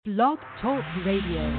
Blog Talk Radio.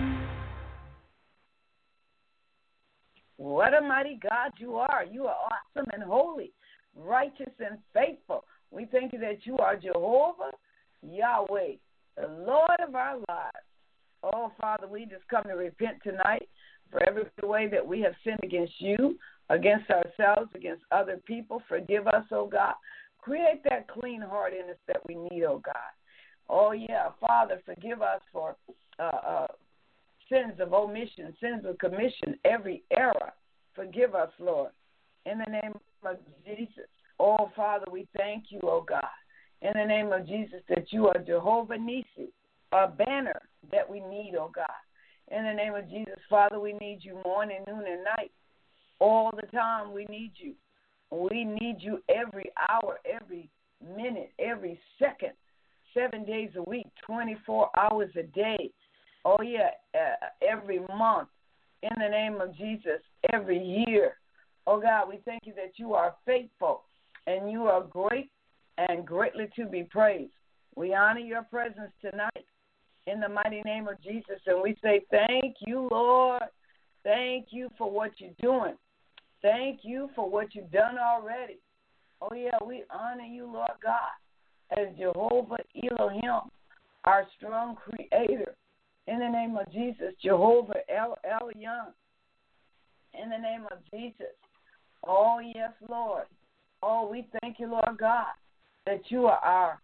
What a mighty God you are. You are awesome and holy, righteous and faithful. We thank you that you are Jehovah, Yahweh, the Lord of our lives. Oh, Father, we just come to repent tonight for every way that we have sinned against you, against ourselves, against other people. Forgive us, oh God. Create that clean heart in us that we need, oh God. Oh, yeah, Father, forgive us for sins of omission, sins of commission, every error. Forgive us, Lord, in the name of Jesus. Oh, Father, we thank you, oh God, in the name of Jesus, that you are Jehovah Nissi, a banner that we need, oh God. In the name of Jesus, Father, we need you morning, noon, and night. All the time we need you. We need you every hour, every minute, every second, 7 days a week, 24 hours a day. Oh, yeah, every month, in the name of Jesus, every year. Oh, God, we thank you that you are faithful and you are great and greatly to be praised. We honor your presence tonight in the mighty name of Jesus, and we say thank you, Lord. Thank you for what you're doing. Thank you for what you've done already. Oh, yeah, we honor you, Lord God, as Jehovah Elohim, our strong creator. In the name of Jesus, Jehovah El Elyon. In the name of Jesus. Oh, yes, Lord. Oh, we thank you, Lord God, that you are our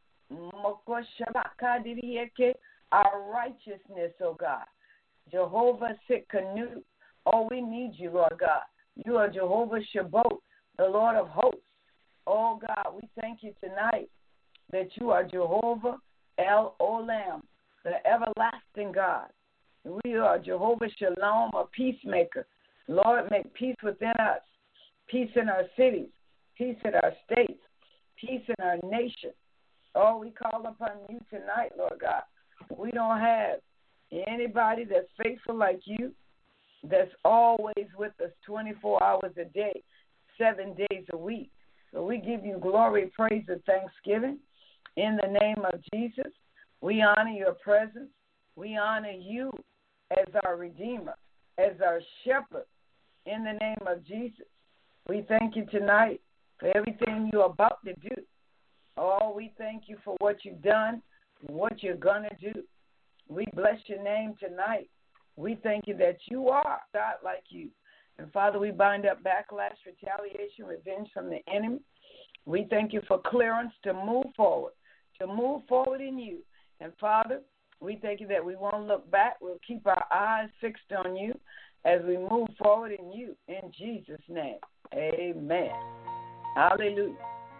righteousness, oh God. Jehovah Sikkenu. Oh, we need you, Lord God. You are Jehovah Shabbat, the Lord of hosts. Oh, God, we thank you tonight that you are Jehovah El Olam, the everlasting God. We are Jehovah Shalom, a peacemaker. Lord, make peace within us, peace in our cities, peace in our states, peace in our nation. Oh, we call upon you tonight, Lord God. We don't have anybody that's faithful like you, that's always with us 24 hours a day, 7 days a week. So we give you glory, praise, and thanksgiving in the name of Jesus. We honor your presence. We honor you as our Redeemer, as our Shepherd, in the name of Jesus. We thank you tonight for everything you're about to do. Oh, we thank you for what you've done and what you're going to do. We bless your name tonight. We thank you that you are God like you. And, Father, we bind up backlash, retaliation, revenge from the enemy. We thank you for clearance to move forward in you. And, Father, we thank you that we won't look back. We'll keep our eyes fixed on you as we move forward in you. In Jesus' name, amen. Hallelujah.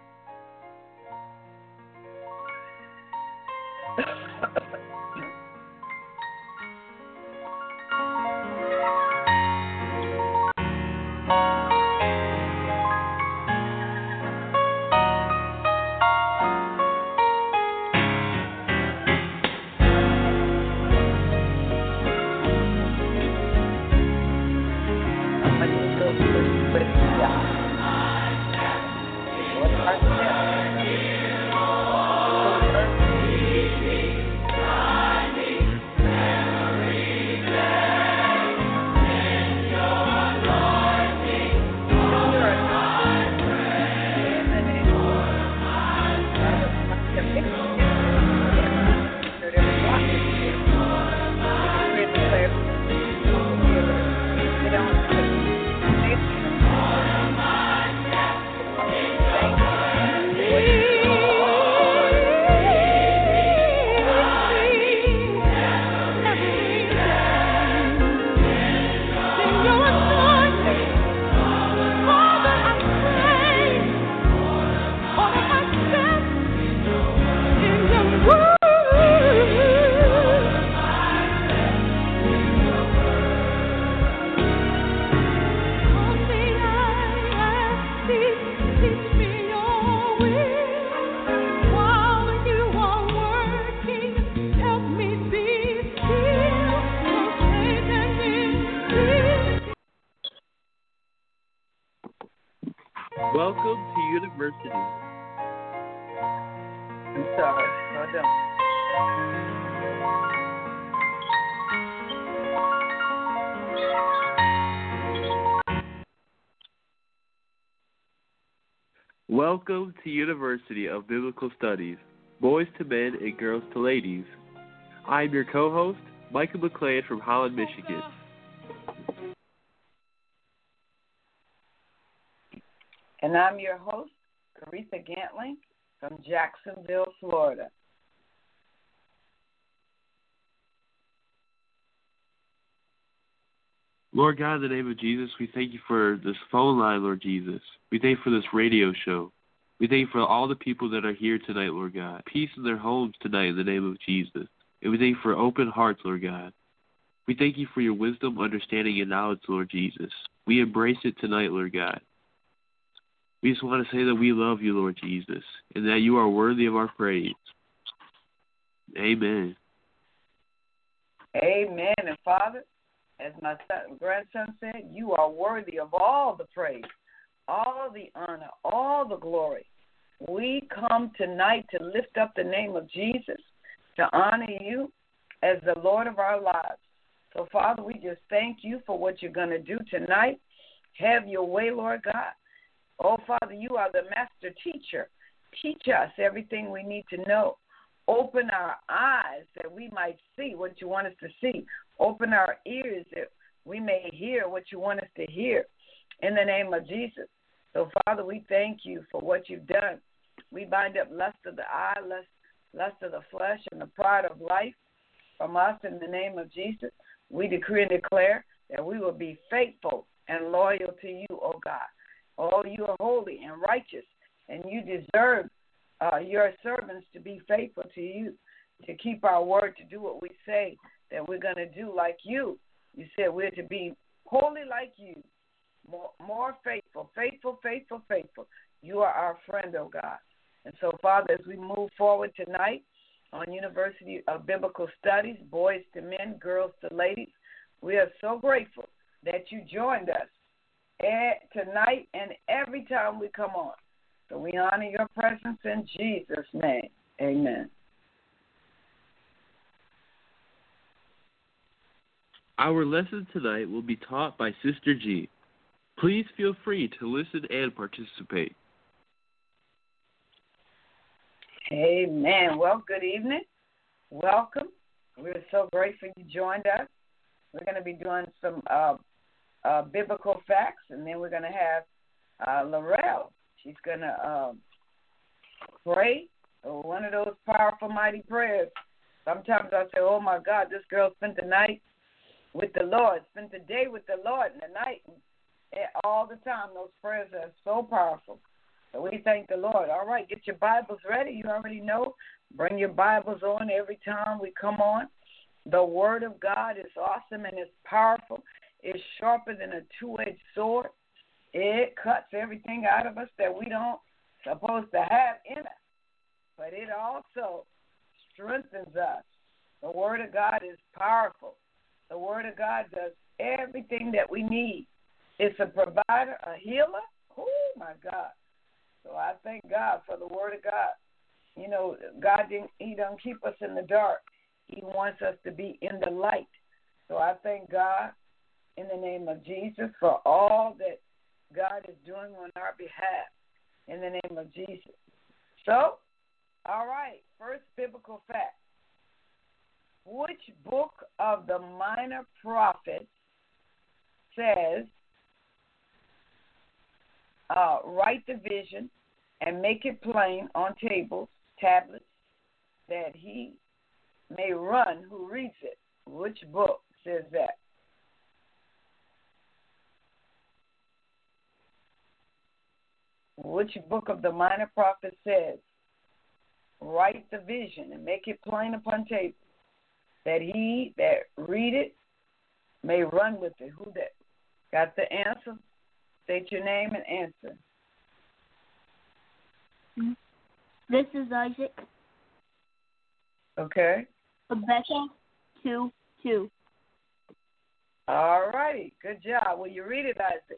Welcome to University. I'm sorry. Hold on. Welcome to University of Biblical Studies, Boys to Men and Girls to Ladies. I'm your co-host, Michael McLean from Holland, Michigan. And I'm your host, Aretha Gantling from Jacksonville, Florida. Lord God, in the name of Jesus, we thank you for this phone line, Lord Jesus. We thank you for this radio show. We thank you for all the people that are here tonight, Lord God. Peace in their homes tonight in the name of Jesus. And we thank you for open hearts, Lord God. We thank you for your wisdom, understanding, and knowledge, Lord Jesus. We embrace it tonight, Lord God. We just want to say that we love you, Lord Jesus, and that you are worthy of our praise. Amen. Amen. And Father, as my grandson said, you are worthy of all the praise, all the honor, all the glory. We come tonight to lift up the name of Jesus, to honor you as the Lord of our lives. So, Father, we just thank you for what you're going to do tonight. Have your way, Lord God. Oh, Father, you are the master teacher. Teach us everything we need to know. Open our eyes that we might see what you want us to see. Open our ears that we may hear what you want us to hear in the name of Jesus. So, Father, we thank you for what you've done. We bind up lust of the eye, lust of the flesh, and the pride of life from us in the name of Jesus. We decree and declare that we will be faithful and loyal to you, oh God. Oh, you are holy and righteous, and you deserve your servants to be faithful to you, to keep our word, to do what we say that we're going to do like you. You said we're to be holy like you, more faithful, faithful. You are our friend, oh God. And so, Father, as we move forward tonight on University of Biblical Studies, Boys to Men, Girls to Ladies, we are so grateful that you joined us tonight and every time we come on. So we honor your presence in Jesus' name. Amen. Our lesson tonight will be taught by Sister G. Please feel free to listen and participate. Amen. Well, good evening. Welcome. We're so grateful you joined us. We're going to be doing some biblical facts, and then we're going to have Laurel. She's going to pray one of those powerful, mighty prayers. Sometimes I say, oh, my God, this girl spent the night with the Lord, spent the day with the Lord, and the night, and all the time. Those prayers are so powerful. So we thank the Lord. All right, get your Bibles ready. You already know. Bring your Bibles on every time we come on. The Word of God is awesome and it's powerful. It's sharper than a two-edged sword. It cuts everything out of us that we don't supposed to have in us. But it also strengthens us. The Word of God is powerful. The Word of God does everything that we need. It's a provider, a healer. Oh, my God. So I thank God for the Word of God. You know, He don't keep us in the dark. He wants us to be in the light. So I thank God in the name of Jesus for all that God is doing on our behalf in the name of Jesus. So, all right, first biblical fact. Which book of the minor prophets says, write the vision and make it plain on tablets, that he may run who reads it? Which book says that? Which book of the minor prophet says, write the vision and make it plain upon tables, that he that read it may run with it? Who that got the answer? State your name and answer. This is Isaac. Okay. Rebecca 2:2. All righty. Good job. Will you read it, Isaac?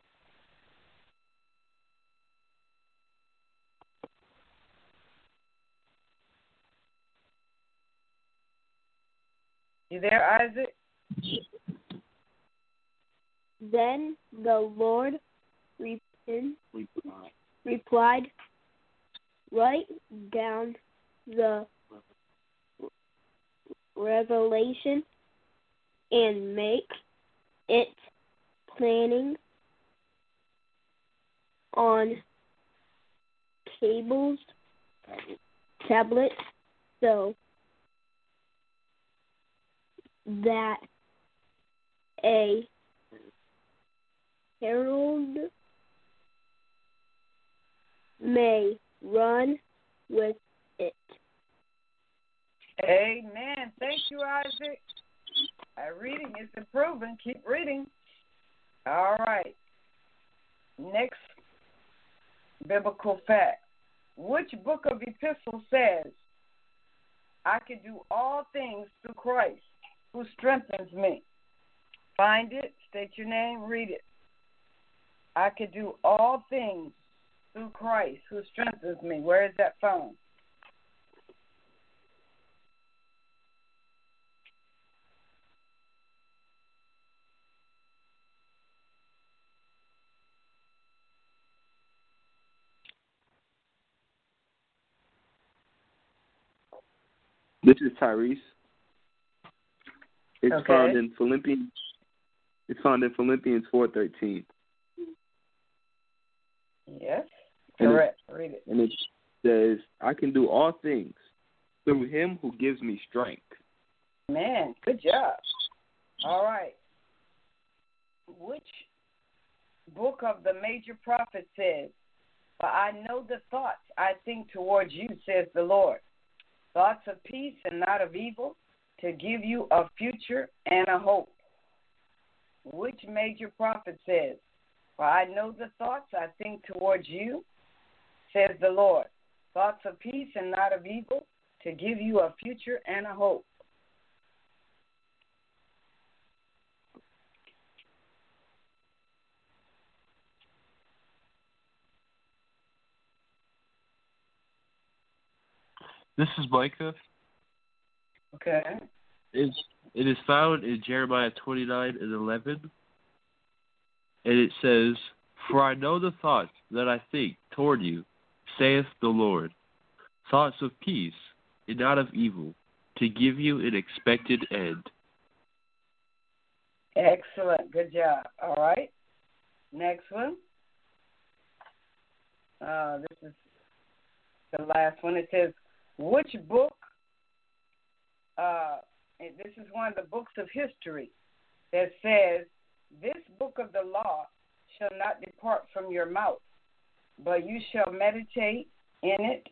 You there, Isaac? Then the Lord replied. replied, write down the revelation and make it plain on tablets, so that a herald may run with it. Amen. Thank you, Isaac. Our reading is improving. Keep reading. All right. Next biblical fact. Which book of epistles says, I can do all things through Christ who strengthens me? Find it, state your name, read it. I can do all things through Christ who strengthens me. Where is that found? This is Tyrese. It's Okay. found in Philippians. It's found in Philippians 4:13. Yes, correct. Read it. And it says, "I can do all things through Him who gives me strength." Man, good job. All right. Which book of the major prophets says, "For I know the thoughts I think towards you, says the Lord, thoughts of peace and not of evil, to give you a future and a hope"? Which major prophet says, "For I know the thoughts I think towards you, says the Lord, thoughts of peace and not of evil, to give you a future and a hope"? This is Micah. Okay. It is found in Jeremiah 29:11, and it says, "For I know the thoughts that I think toward you, saith the Lord, thoughts of peace and not of evil, to give you an expected end." Excellent. Good job. All right. Next one. This is the last one. It says, which book, and this is one of the books of history that says, this book of the law shall not depart from your mouth, but you shall meditate in it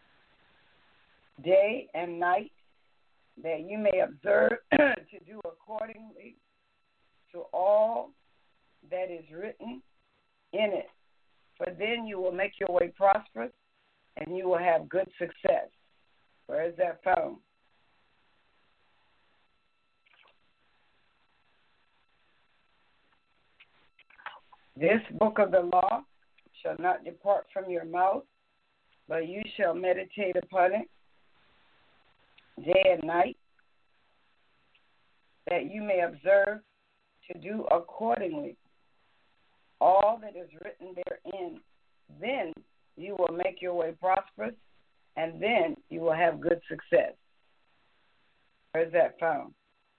day and night, that you may observe to do accordingly to all that is written in it. For then you will make your way prosperous, and you will have good success. Where is that found? This book of the law shall not depart from your mouth, but you shall meditate upon it day and night, that you may observe to do accordingly all that is written therein. Then you will make your way prosperous, and then you will have good success. Where is that found?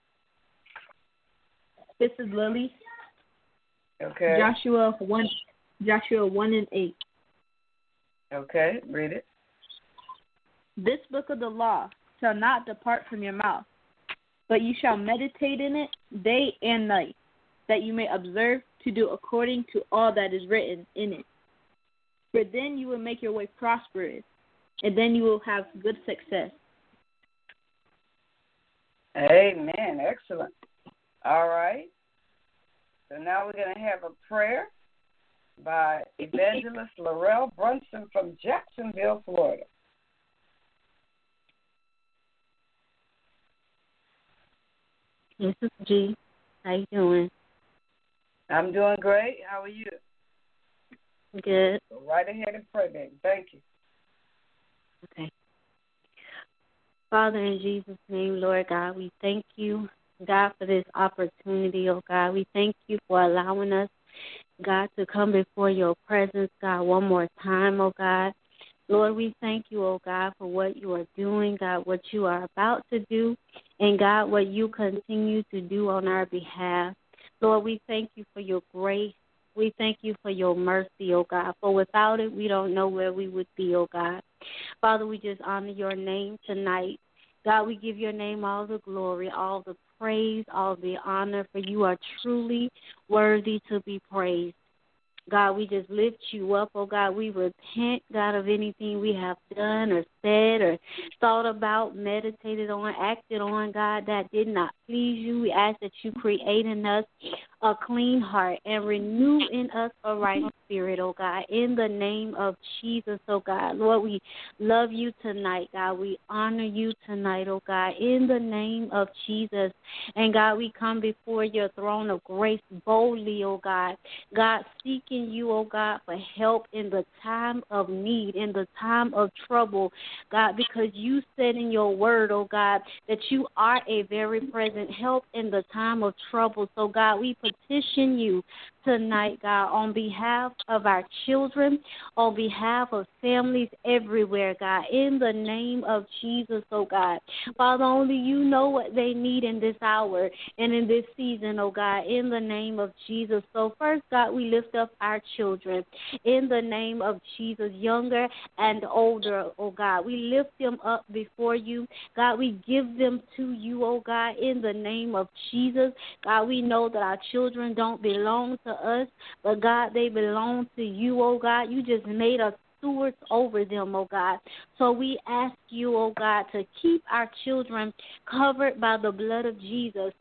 This is Lily. Okay. Joshua 1:8. Okay, read it. This book of the law shall not depart from your mouth, but you shall meditate in it day and night, that you may observe to do according to all that is written in it. For then you will make your way prosperous, and then you will have good success. Amen. Excellent. All right. So now we're going to have a prayer by Evangelist Laurel Brunson from Jacksonville, Florida. This is G. How you doing? I'm doing great. How are you? Good. Go right ahead and pray, baby. Thank you. Okay. Father, in Jesus' name, Lord God, we thank you, God, for this opportunity, oh God. We thank you for allowing us God, to come before your presence, God, one more time, oh God. Lord, we thank you, oh God, for what you are doing, God, what you are about to do, and God, what you continue to do on our behalf. Lord, we thank you for your grace. We thank you for your mercy, oh God, for without it, we don't know where we would be, oh God. Father, we just honor your name tonight. God, we give your name all the glory, all the praise, all the honor, for you are truly worthy to be praised. God, we just lift you up, oh God. We repent, God, of anything we have done or said or thought about, meditated on, acted on, God, that did not please you. We ask that you create in us a clean heart and renew in us a right spirit, oh God, in the name of Jesus, oh God. Lord, we love you tonight, God. We honor you tonight, oh God, in the name of Jesus. And God, we come before your throne of grace boldly, oh God. God, seeking you, oh God, for help in the time of need, in the time of trouble, God, because you said in your word, oh God, that you are a very present help in the time of trouble. So, God, we petition you tonight, God, on behalf of our children, on behalf of families everywhere, God, in the name of Jesus, oh God. Father, only you know what they need in this hour and in this season, oh God, in the name of Jesus. So first, God, we lift up our children in the name of Jesus, younger and older, oh God. We lift them up before you. God, we give them to you, oh God, in the name of Jesus. God, we know that our children don't belong to us, but God, they belong to you, oh God. You just made us stewards over them, oh God. So we ask you, oh God, to keep our children covered by the blood of Jesus.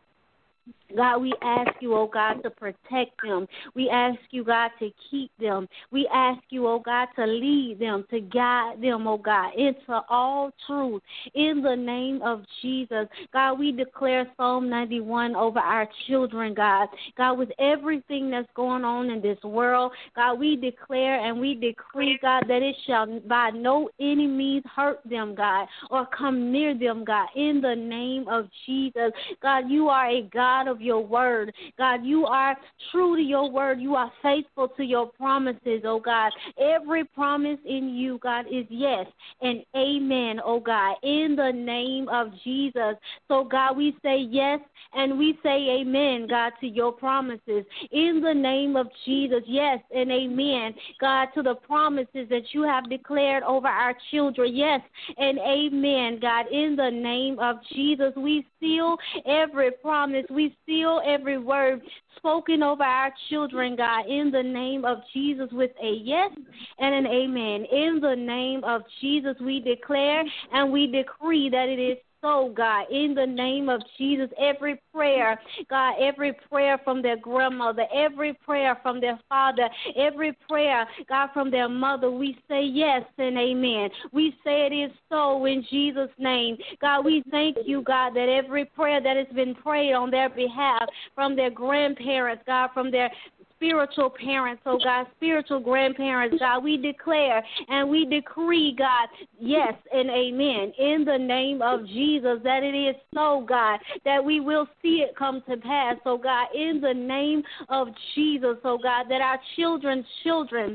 God, we ask you, oh God, to protect them. We ask you, God, to keep them. We ask you, oh God, to lead them, to guide them, oh God, into all truth. In the name of Jesus, God, we declare Psalm 91 over our children, God. God, with everything that's going on in this world, God, we declare and we decree, God, that it shall by no any means hurt them, God, or come near them, God, in the name of Jesus. God, you are a God of your word. God, you are true to your word. You are faithful to your promises, oh God. Every promise in you, God, is yes and amen, oh God, in the name of Jesus. So, God, we say yes and we say amen, God, to your promises. In the name of Jesus, yes and amen, God, to the promises that you have declared over our children. Yes and amen, God, in the name of Jesus. We seal every promise. We seal every word spoken over our children, God, in the name of Jesus with a yes and an amen. In the name of Jesus, we declare and we decree that it is so, God, in the name of Jesus, every prayer, God, every prayer from their grandmother, every prayer from their father, every prayer, God, from their mother, we say yes and amen. We say it is so in Jesus' name. God, we thank you, God, that every prayer that has been prayed on their behalf from their grandparents, God, from their spiritual parents, oh God, spiritual grandparents, God, we declare and we decree, God, yes and amen, in the name of Jesus, that it is so, God, that we will see it come to pass, oh God, in the name of Jesus, oh God, that our children's children,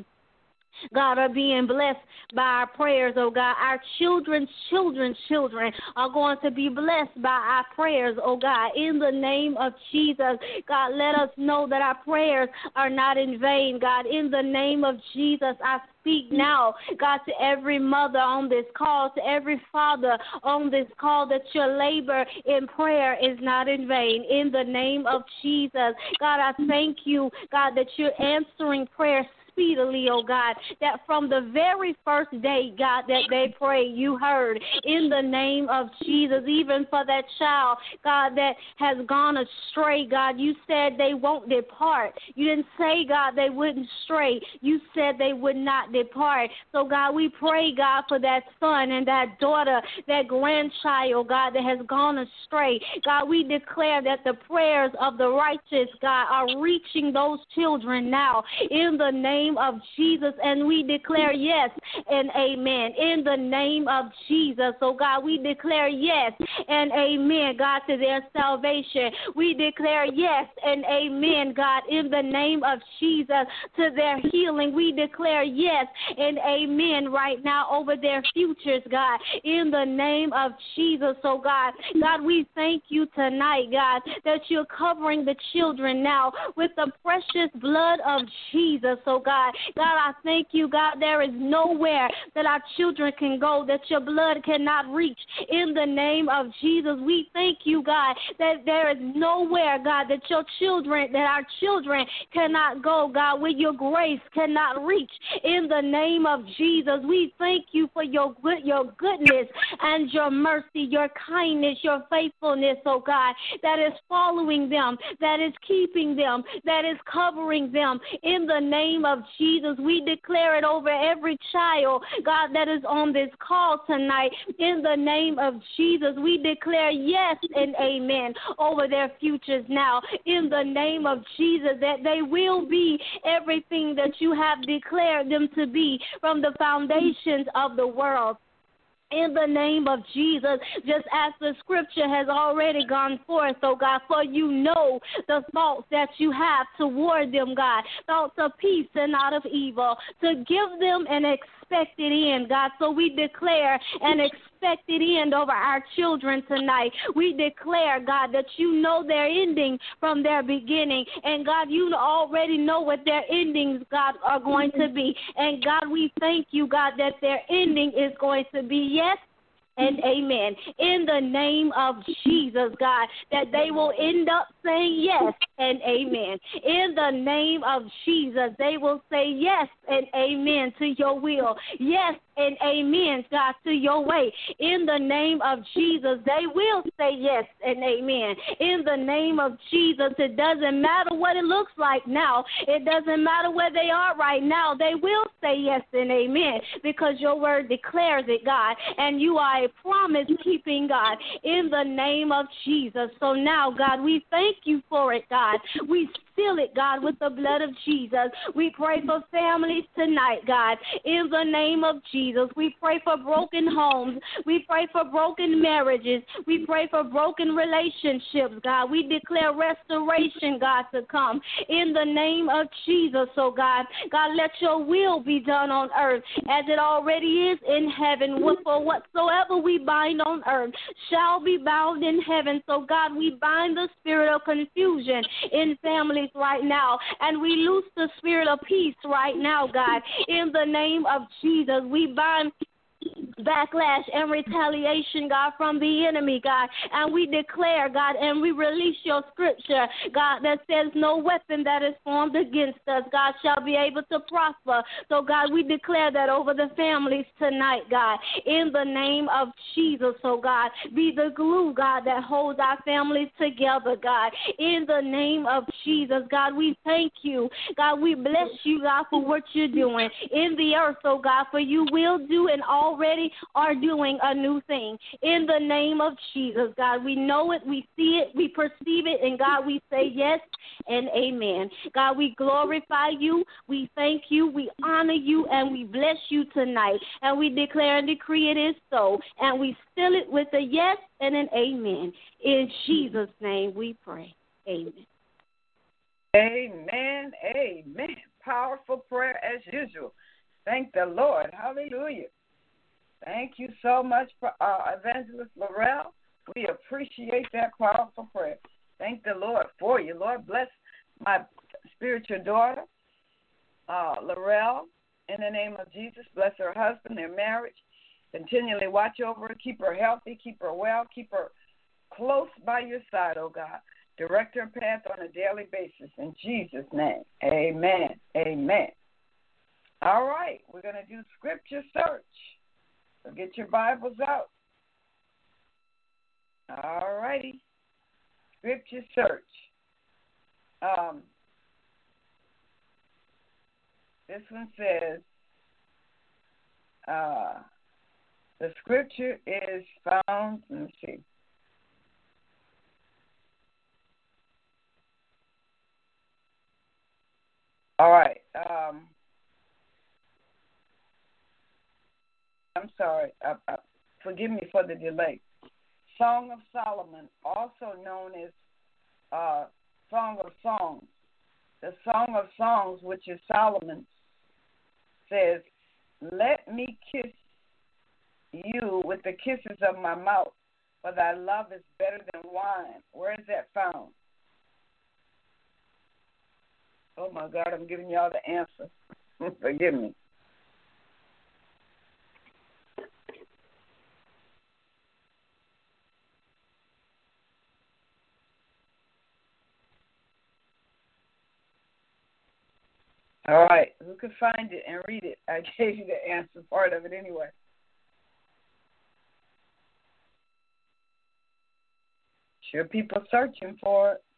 God, are being blessed by our prayers, oh God. Our children's children are going to be blessed by our prayers, oh God. In the name of Jesus, God, let us know that our prayers are not in vain, God. In the name of Jesus, I speak now, God, to every mother on this call, to every father on this call, that your labor in prayer is not in vain. In the name of Jesus, God, I thank you, God, that you're answering prayers speedily, oh God, that from the very first day, God, that they pray, you heard in the name of Jesus, even for that child, God, that has gone astray, God, you said they won't depart. You didn't say, God, they wouldn't stray. You said they would not depart. So, God, we pray, God, for that son and that daughter, that grandchild, God, that has gone astray. God, we declare that the prayers of the righteous, God, are reaching those children now in the name name of Jesus, and we declare yes and amen. In the name of Jesus, oh God, we declare yes and amen, God, to their salvation. We declare yes and amen, God, in the name of Jesus, to their healing. We declare yes and amen right now over their futures, God, in the name of Jesus, oh God. God, we thank you tonight, God, that you're covering the children now with the precious blood of Jesus, oh God. God, I thank you, God, there is nowhere that our children can go that your blood cannot reach. In the name of Jesus, we thank you, God, that there is nowhere, God, that our children cannot go, God, where your grace cannot reach. In the name of Jesus, we thank you for your goodness and your mercy, your kindness, your faithfulness, oh God, that is following them, that is keeping them, that is covering them. In the name of Jesus, we declare it over every child, God, that is on this call tonight. In the name of Jesus, we declare yes and amen over their futures now. In the name of Jesus, that they will be everything that you have declared them to be from the foundations of the world. In the name of Jesus, just as the scripture has already gone forth, oh God, for you know the thoughts that you have toward them, God, thoughts of peace and not of evil, to give them an expected end, God. So we declare an expected end over our children tonight. We declare, God, that you know their ending from their beginning. And God, you already know what their endings, God, are going to be. And God, we thank you, God, that their ending is going to be yes and amen. In the name of Jesus, God, that they will end up saying yes and amen. In the name of Jesus, they will say yes and amen to your will. Yes and amen, God, to your way. In the name of Jesus, they will say yes and amen. In the name of Jesus, it doesn't matter what it looks like now. It doesn't matter where they are right now. They will say yes and amen because your word declares it, God, and you are a promise-keeping God in the name of Jesus. So now, God, we thank you for it, God. We seal it, God, with the blood of Jesus. We pray for families tonight, God, in the name of Jesus. We pray for broken homes. We pray for broken marriages. We pray for broken relationships, God. We declare restoration, God, to come in the name of Jesus, oh God. God, let your will be done on earth as it already is in heaven. For whatsoever we bind on earth shall be bound in heaven. So, God, we bind the spirit of confusion in families right now, and we loose the spirit of peace right now, God. In the name of Jesus, we bind backlash and retaliation, God, from the enemy, God. And we declare, God, and we release your scripture, God, that says no weapon that is formed against us, God, shall be able to prosper. So, God, we declare that over the families tonight, God, in the name of Jesus. So, God, be the glue, God, that holds our families together, God, in the name of Jesus. God, we thank you. God, we bless you, God, for what you're doing in the earth, oh God, for you will do and already are doing a new thing. In the name of Jesus, God, we know it, we see it, we perceive it, and God, we say yes and amen. God, we glorify you, we thank you, we honor you, and we bless you tonight. And we declare and decree it is so, and we seal it with a yes and an amen. In Jesus' name we pray. Amen. Amen. Amen. Powerful prayer as usual. Thank the Lord. Hallelujah. Thank you so much, for Evangelist Laurel. We appreciate that powerful prayer. Thank the Lord for you. Lord, bless my spiritual daughter, Laurel, in the name of Jesus. Bless her husband, their marriage. Continually watch over her. Keep her healthy. Keep her well. Keep her close by your side, oh God. Direct her path on a daily basis. In Jesus' name, amen. Amen. All right, we're going to do scripture search. So get your Bibles out. All righty. Scripture search. This one says, the scripture is found, let me see. All right. sorry. Forgive me for the delay. Song of Solomon, also known as Song of Songs. The Song of Songs, which is Solomon, says, "Let me kiss you with the kisses of my mouth, for thy love is better than wine." Where is that found? Oh, my God, I'm giving y'all the answer. Forgive me. All right, who can find it and read it? I gave you the answer part of it anyway. Sure, people searching for it.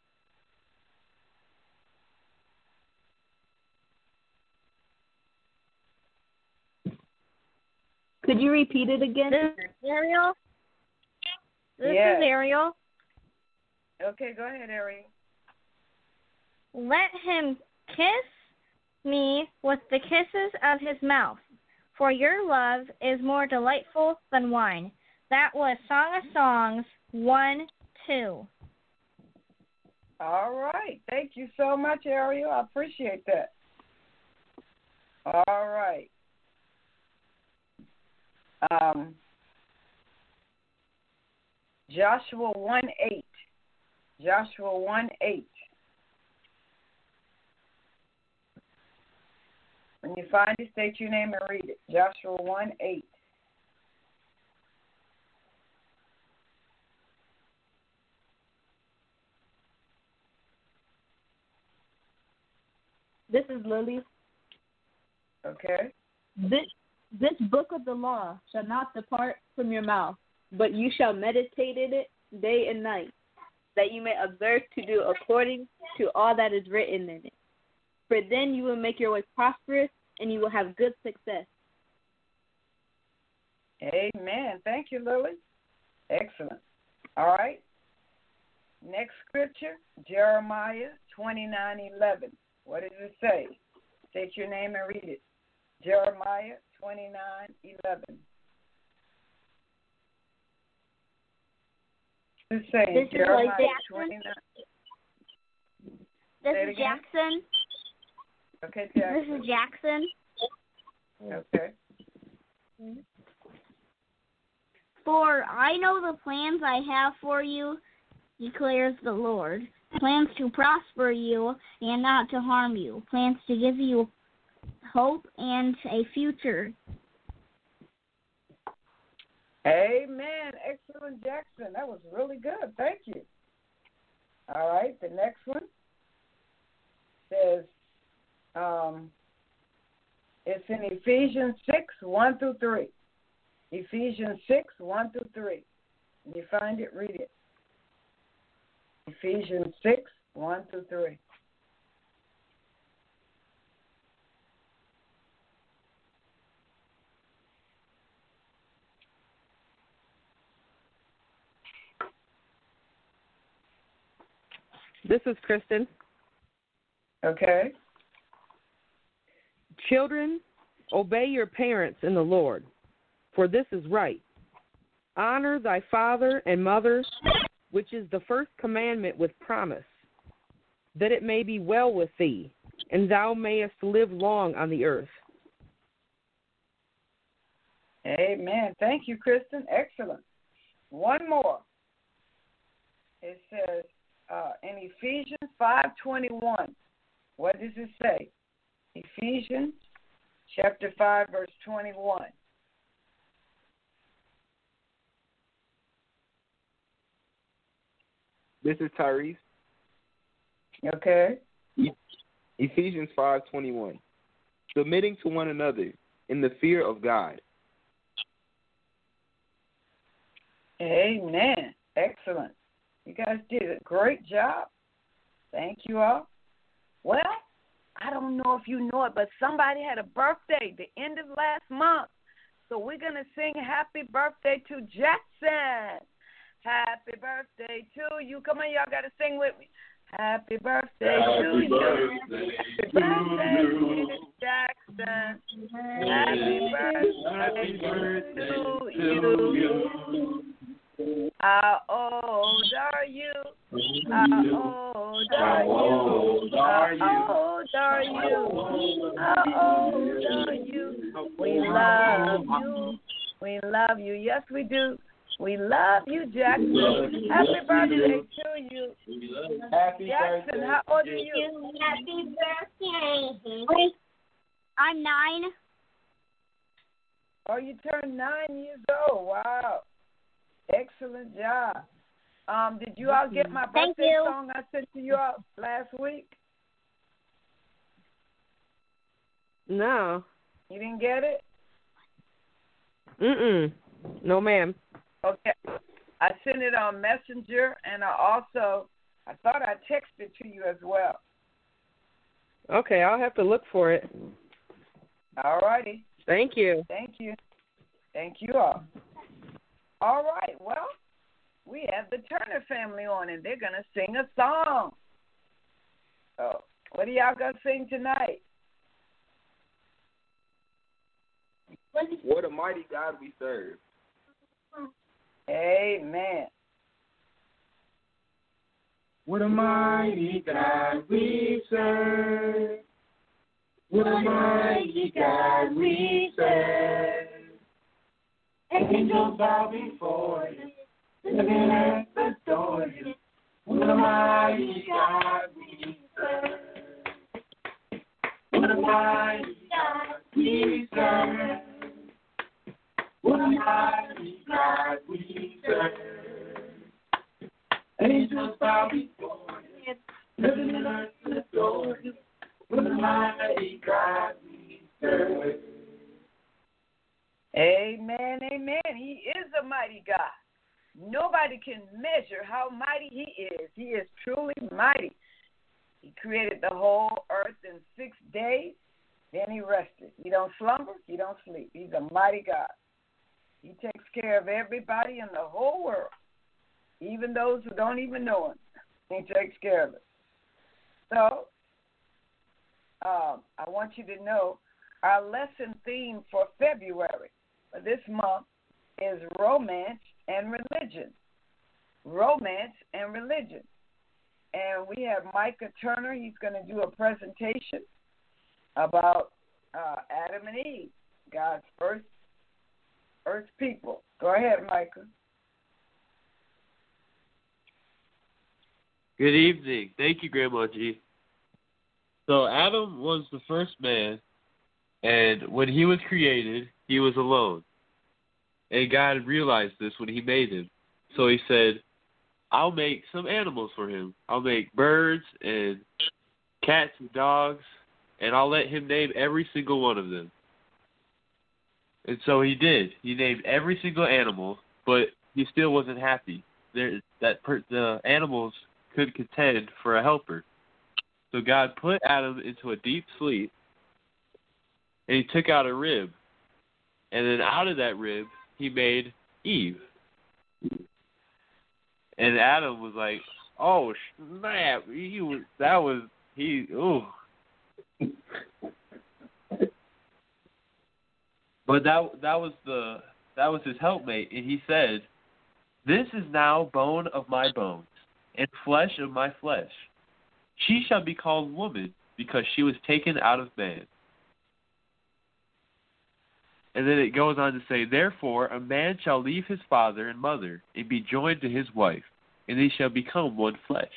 Could you repeat it again? This is Ariel. This Yes. is Ariel. Okay, go ahead, Ariel. Let him kiss me with the kisses of his mouth, for your love is more delightful than wine. That was Song of Songs 1:2. All right. Thank you so much, Ariel. I appreciate that. All right. Joshua 1:8. Joshua 1:8. When you find it, state your name and read it. Joshua 1:8. This is Lily. Okay. This book of the law shall not depart from your mouth, but you shall meditate in it day and night, that you may observe to do according to all that is written in it. For then you will make your way prosperous, and you will have good success. Amen. Thank you, Lily. Excellent. All right. Next scripture, Jeremiah 29:11. What does it say? State your name and read it. Jeremiah 29:11. Who's saying This is Jeremiah Jackson. 29? This Say it is again. Jackson. Okay, This Jackson. is Jackson. Okay. For I know the plans I have for you, declares the Lord. Plans to prosper you and not to harm you. Plans to give you hope and a future. Amen. Excellent, Jackson. That was really good. Thank you. All right. The next one says, it's in Ephesians 6:1-3. Ephesians 6:1-3. When you find it, read it. Ephesians 6:1-3. This is Kristen. Okay. Children, obey your parents in the Lord, for this is right. Honor thy father and mother, which is the first commandment with promise, that it may be well with thee, and thou mayest live long on the earth. Amen. Thank you, Kristen. Excellent. One more. It says in Ephesians 5:21. What does it say? Ephesians chapter 5, verse 21. This is Tyrese. Okay. Ephesians 5:21. Submitting to one another in the fear of God. Amen. Excellent. You guys did a great job. Thank you all. Well, I don't know if you know it, but somebody had a birthday the end of last month. So we're going to sing happy birthday to Jackson. Happy birthday to you. Come on, y'all got to sing with me. Happy birthday to you. Happy birthday, Miss Jackson. Happy birthday to you. How old are you? How old are you? How old are you? How old are you? We love you. We love you. Yes, we do. We love you, Jackson. Happy birthday to you. Happy Jackson, birthday. how old are you? Happy birthday. I'm 9. Oh, you turned 9 years old. Wow. Excellent job. Did you all get my Thank birthday you. song I sent to you all last week? No. You didn't get it? Mm-mm. No, ma'am. Okay. I sent it on Messenger, and I thought I texted to you as well. Okay, I'll have to look for it. All righty. Thank you. Thank you. Thank you all. All right. Well, we have the Turner family on, and they're going to sing a song. So, what are y'all going to sing tonight? What a mighty God we serve. Amen. What a mighty God we serve. What a mighty God we serve. Angels bow before you. Heaven and earth adore you. What a mighty God we serve. What a mighty God we serve. What a mighty God we serve. Angels bow before you. Heaven and earth adore you. What a mighty God we serve. Amen, amen. He is a mighty God. Nobody can measure how mighty he is. He is truly mighty. He created the whole earth in 6 days, then he rested. He don't slumber, he don't sleep. He's a mighty God. He takes care of everybody in the whole world, even those who don't even know him. He takes care of it. So, I want you to know our lesson theme for February, for this month, is romance and religion. Romance and religion. And we have Micah Turner. He's going to do a presentation about Adam and Eve, God's first earth people. Go ahead, Micah. Good evening. Thank you, Grandma G. So Adam was the first man, and when he was created, he was alone. And God realized this when he made him. So he said, I'll make some animals for him. I'll make birds and cats and dogs, and I'll let him name every single one of them. And so he did. He named every single animal, but he still wasn't happy. The animals could contend for a helper. So God put Adam into a deep sleep, and he took out a rib. And then out of that rib, he made Eve. And Adam was like, oh, snap. But that was his helpmate, and he said, this is now bone of my bones, and flesh of my flesh. She shall be called woman, because she was taken out of man. And then it goes on to say, therefore a man shall leave his father and mother, and be joined to his wife, and they shall become one flesh.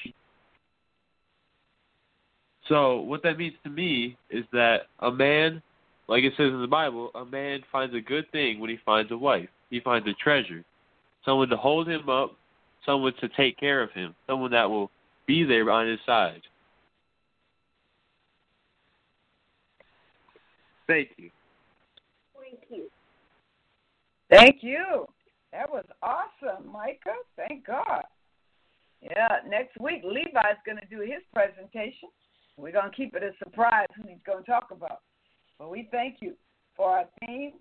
So what that means to me is that a man, like it says in the Bible, a man finds a good thing when he finds a wife. He finds a treasure, someone to hold him up, someone to take care of him, someone that will be there on his side. Thank you. Thank you. That was awesome, Micah. Thank God. Yeah, next week Levi's going to do his presentation. We're going to keep it a surprise who he's going to talk about. But we thank you for our theme,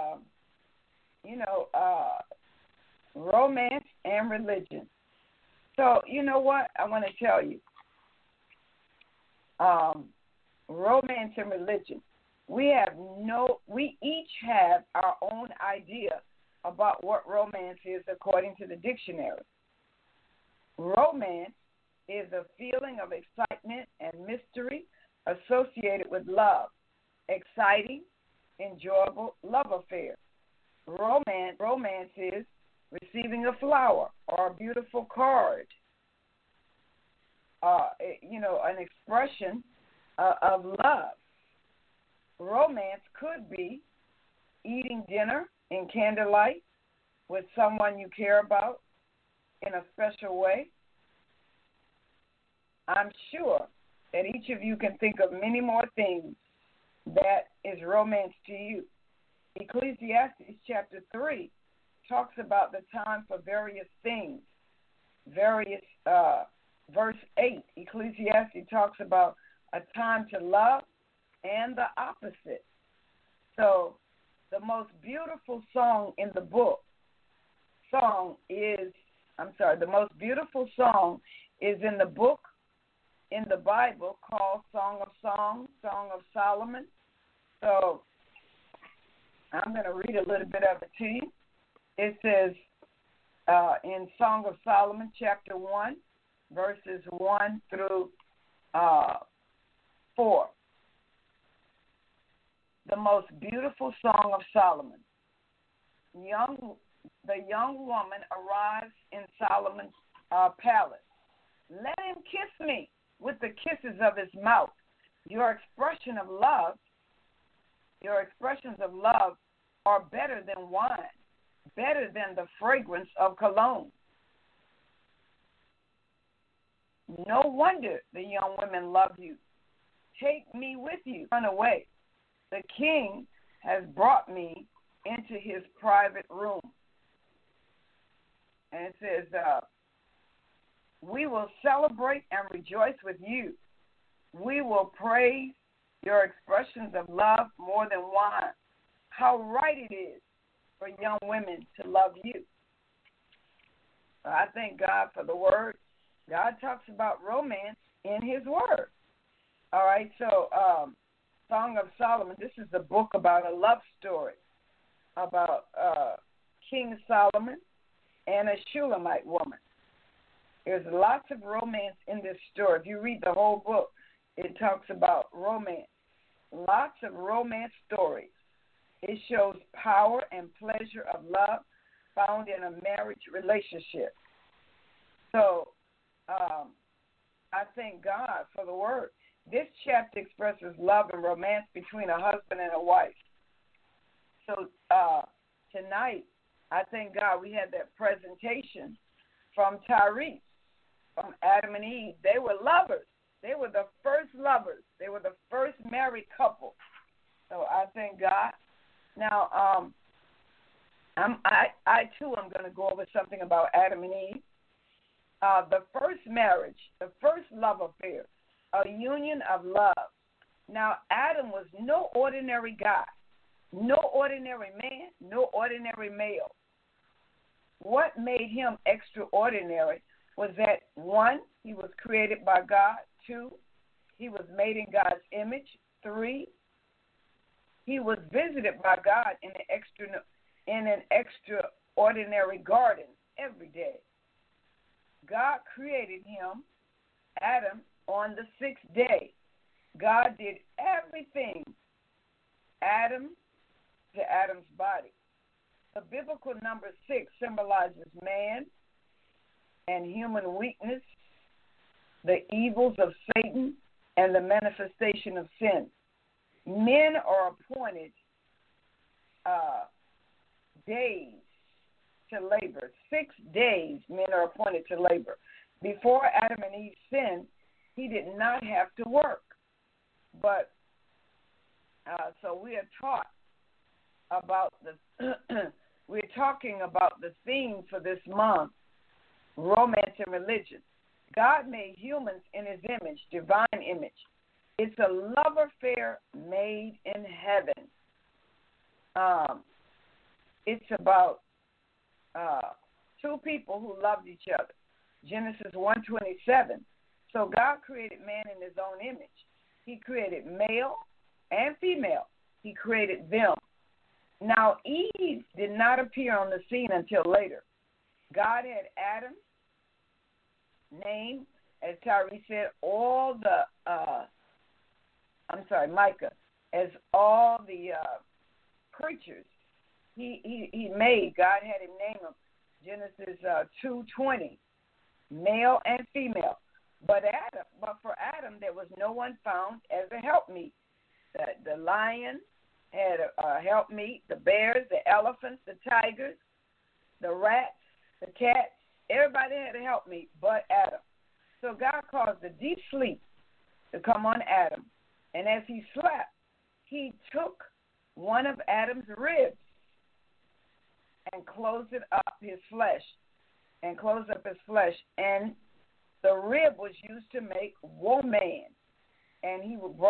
romance and religion. So, you know what? I want to tell you. Romance and religion. We each have our own idea about what romance is according to the dictionary. Romance is a feeling of excitement and mystery associated with love, exciting, enjoyable love affair. Romance is receiving a flower or a beautiful card, an expression of love. Romance could be eating dinner in candlelight with someone you care about in a special way. I'm sure that each of you can think of many more things that is romance to you. Ecclesiastes chapter 3 talks about the time for various things. Verse 8, Ecclesiastes talks about a time to love and the opposite. So the most beautiful song in the book in the Bible called Song of Songs, Song of Solomon. So I'm going to read a little bit of it to you. It says in Song of Solomon, chapter 1, verses 1 through 4. The most beautiful song of Solomon. The young woman arrives in Solomon's palace. Let him kiss me with the kisses of his mouth. Your expressions of love are better than wine, better than the fragrance of cologne. No wonder the young women love you. Take me with you. Run away. The king has brought me into his private room. And it says, we will celebrate and rejoice with you. We will praise your expressions of love more than wine. How right it is for young women to love you. I thank God for the word. God talks about romance in his word. All right, so Song of Solomon, this is a book about a love story about King Solomon and a Shulamite woman. There's lots of romance in this story. If you read the whole book, it talks about romance. Lots of romance stories. It shows power and pleasure of love found in a marriage relationship. So I thank God for the word. This chapter expresses love and romance between a husband and a wife. So tonight, I thank God we had that presentation from Tyrese, from Adam and Eve. They were lovers. They were the first lovers. They were the first married couple. So I thank God. Now, I too am going to go over something about Adam and Eve. The first marriage, the first love affair, a union of love. Now, Adam was no ordinary guy, no ordinary man, no ordinary male. What made him extraordinary was that, 1, he was created by God. 2, he was made in God's image. 3, he was visited by God in an extraordinary garden every day. God created him, Adam, on the 6th day. God did everything to Adam's body. The biblical number 6 symbolizes man and human weakness, the evils of Satan, and the manifestation of sin. Men are appointed days to labor. 6 days men are appointed to labor. Before Adam and Eve sinned, he did not have to work. But so we are taught about we're talking about the theme for this month, romance and religion. God made humans in his image, divine image. It's a love affair made in heaven. It's about 2 people who loved each other. Genesis 1:27. So God created man in his own image. He created male and female. He created them. Now, Eve did not appear on the scene until later. God had Adam name, as Tyree said, all the, Micah, as all the creatures he made. God had him name them. Genesis 2:20, male and female. But for Adam, there was no one found as a helpmeet. The lion had a helpmeet, the bears, the elephants, the tigers, the rats, the cats. Everybody had a helpmeet but Adam. So God caused a deep sleep to come on Adam. And as he slept, he took one of Adam's ribs and closed up his flesh. And the rib was used to make woman. And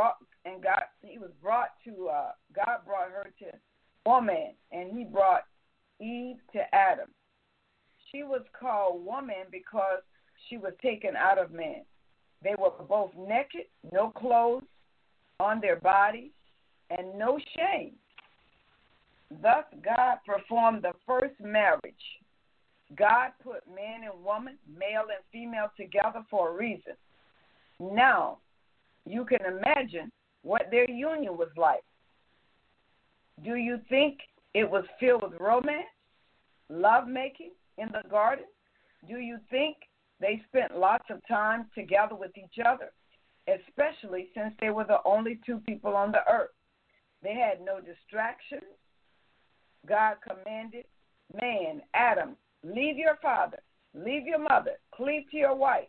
God brought her to woman, and he brought Eve to Adam. She was called woman because she was taken out of man. They were both naked, no clothes on their bodies, and no shame. Thus, God performed the first marriage. God put man and woman, male and female, together for a reason. Now, you can imagine what their union was like. Do you think it was filled with romance, lovemaking in the garden? Do you think they spent lots of time together with each other, especially since they were the only two people on the earth? They had no distractions. God commanded man, Adam, leave your father, leave your mother, cleave to your wife.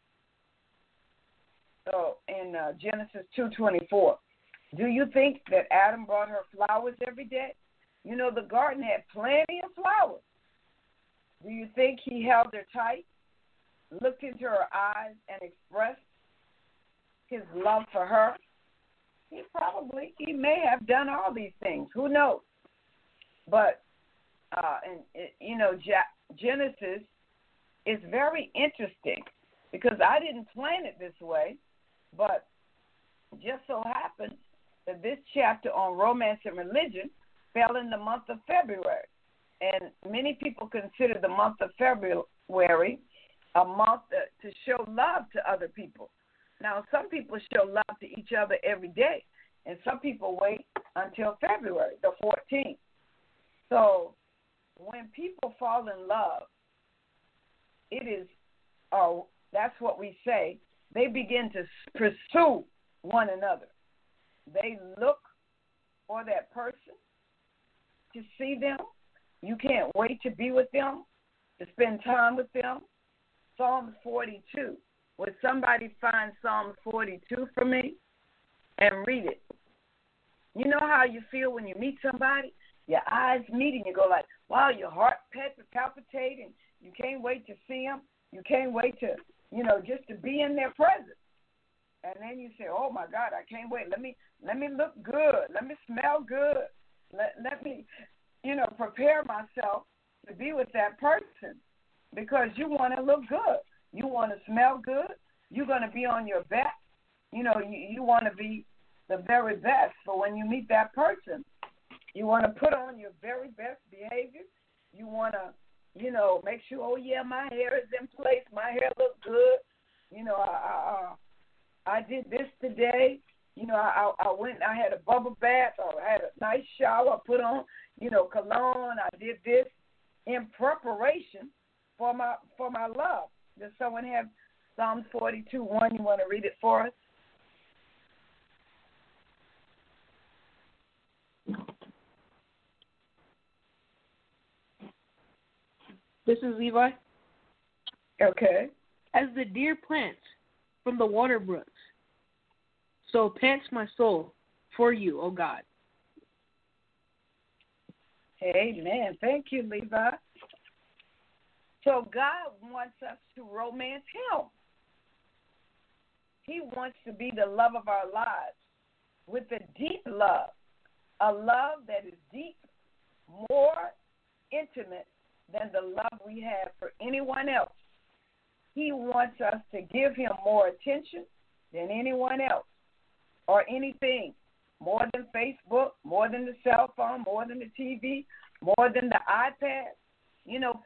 So in Genesis 2:24, do you think that Adam brought her flowers every day? You know, the garden had plenty of flowers. Do you think he held her tight, looked into her eyes, and expressed his love for her? He may have done all these things. Who knows? But, Genesis is very interesting because I didn't plan it this way, but just so happens that this chapter on romance and religion fell in the month of February. And many people consider the month of February a month to show love to other people. Now, some people show love to each other every day, and some people wait until February, the 14th. So when people fall in love, that's what we say, they begin to pursue one another. They look for that person to see them. You can't wait to be with them, to spend time with them. Psalms 42. Would somebody find Psalms 42 for me and read it? You know how you feel when you meet somebody? Your eyes meet and you go like, wow, your heart palpitating. You can't wait to see them. You can't wait to, just to be in their presence. And then you say, oh, my God, I can't wait. Let me look good. Let me smell good. Let me, prepare myself to be with that person because you want to look good. You want to smell good. You're going to be on your best. You want to be the very best. So when you meet that person, you want to put on your very best behavior. You want to, make sure, oh, yeah, my hair is in place. My hair looks good. I did this today. I went, I had a bubble bath. I had a nice shower. I put on, cologne. I did this in preparation for my love. Does someone have Psalms 42:1? You want to read it for us? This is Levi. Okay. As the deer pants from the water brooks, so pants my soul for you, O God. Amen. Thank you, Levi. So God wants us to romance Him. He wants to be the love of our lives with a deep love, a love that is deep, more intimate than the love we have for anyone else. He wants us to give him more attention than anyone else or anything, more than Facebook, more than the cell phone, more than the TV, more than the iPad. You know,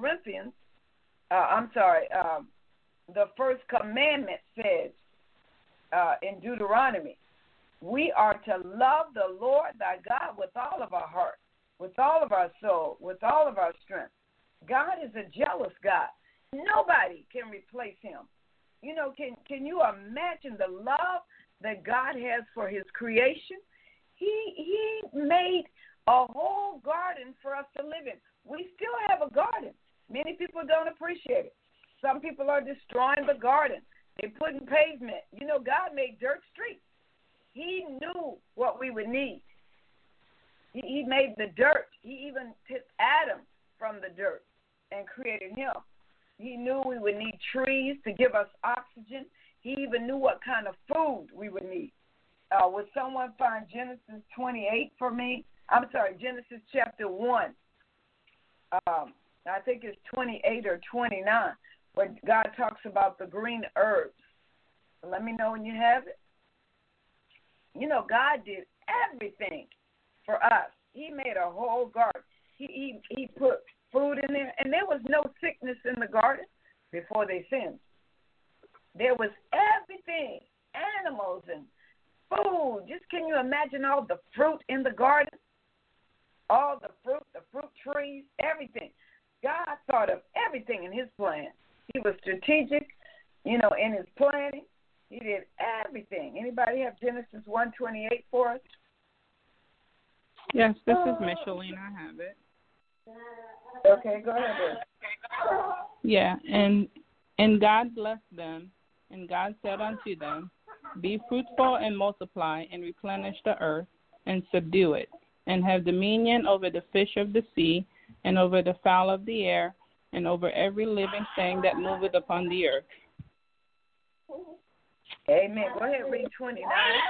the first commandment says in Deuteronomy, we are to love the Lord thy God with all of our heart, with all of our soul, with all of our strength. God is a jealous God. Nobody can replace him. You know, can you imagine the love that God has for his creation? He made a whole garden for us to live in. We still have a garden. Many people don't appreciate it. Some people are destroying the garden. They're putting pavement. You know, God made dirt streets. He knew what we would need. He made the dirt. He even took Adam from the dirt and created him. He knew we would need trees to give us oxygen. He even knew what kind of food we would need. Would someone find Genesis 28 for me? I'm sorry, Genesis chapter 1. I think it's 28 or 29, where God talks about the green herbs. Let me know when you have it. You know, God did everything for us. He made a whole garden. He put food in there, and there was no sickness in the garden before they sinned. There was everything, animals and food. Just can you imagine all the fruit in the garden? All the fruit trees, everything. God thought of everything in his plan. He was strategic, you know, in his planning. He did everything. Anybody have Genesis 1:28 for us? Yes, this is Micheline. I have it. Okay, go ahead. Yeah, and God blessed them, and God said unto them, be fruitful and multiply, and replenish the earth, and subdue it, and have dominion over the fish of the sea, and over the fowl of the air, and over every living thing that moveth upon the earth. Amen. Go ahead, read 29.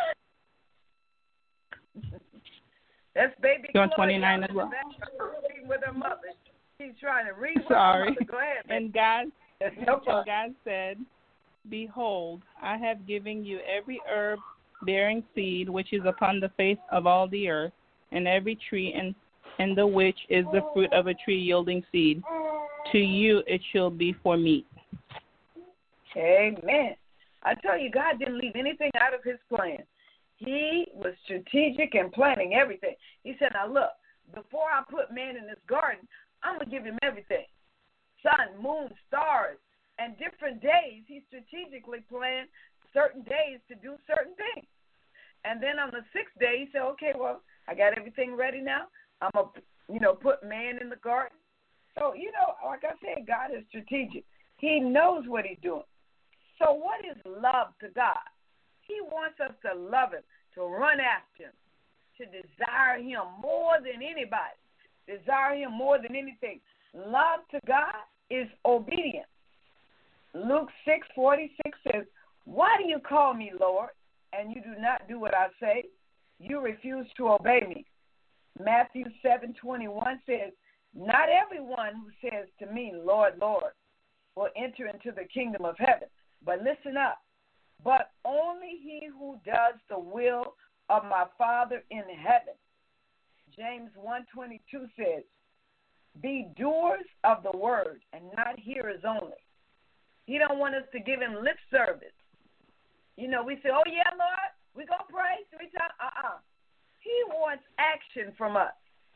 That's baby You want 29 as well? With her mother. She's trying to read with Sorry. her mother. Go ahead. And God, no so God said, behold, I have given you every herb bearing seed which is upon the face of all the earth, and every tree in the which is the fruit of a tree yielding seed. To you it shall be for meat. Amen. I tell you, God didn't leave anything out of his plan. He was strategic in planning everything. He said, now look, before I put man in this garden, I'm going to give him everything. Sun, moon, stars, and different days. He strategically planned certain days to do certain things. And then on the sixth day, he said, okay, well, I got everything ready now. I'm going to, put man in the garden. So, like I said, God is strategic. He knows what he's doing. So what is love to God? He wants us to love him, to run after him, to desire him more than anybody, desire him more than anything. Love to God is obedience. Luke 6:46 says, why do you call me Lord, and you do not do what I say? You refuse to obey me. Matthew 7:21 says, not everyone who says to me, Lord, Lord, will enter into the kingdom of heaven. But listen up. But only he who does the will of my Father in heaven. James 1:22 says, be doers of the word and not hearers only. He don't want us to give him lip service. We say, oh, yeah, Lord, we're going to pray 3 times. He wants action from us.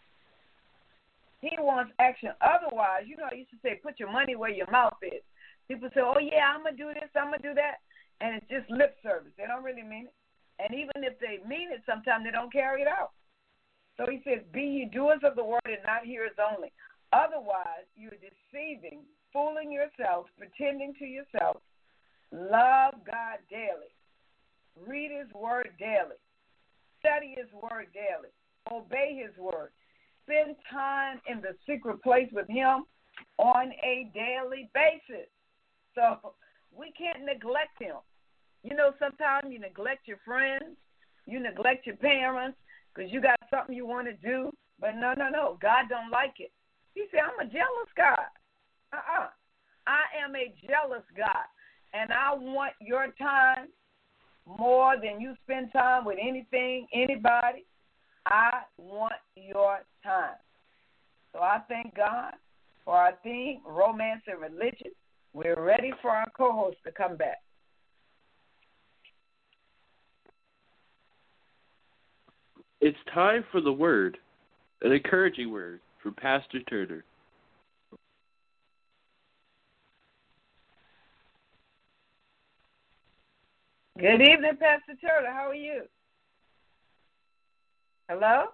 He wants action. Otherwise, I used to say, put your money where your mouth is. People say, oh, yeah, I'm going to do this, I'm going to do that. And it's just lip service. They don't really mean it. And even if they mean it, sometimes they don't carry it out. So he says, be ye doers of the word and not hearers only. Otherwise, you're deceiving, fooling yourself, pretending to yourself. Love God daily. Read his word daily. Study his word daily. Obey his word. Spend time in the secret place with him on a daily basis. So we can't neglect him. Sometimes you neglect your friends, you neglect your parents because you got something you want to do. But no. God don't like it. He said, I'm a jealous God. I am a jealous God, and I want your time more than you spend time with anything, anybody. I want your time. So I thank God for our theme, romance and religion. We're ready for our co-host to come back. It's time for the word, an encouraging word from Pastor Turner. Good evening, Pastor Turner. How are you? Hello?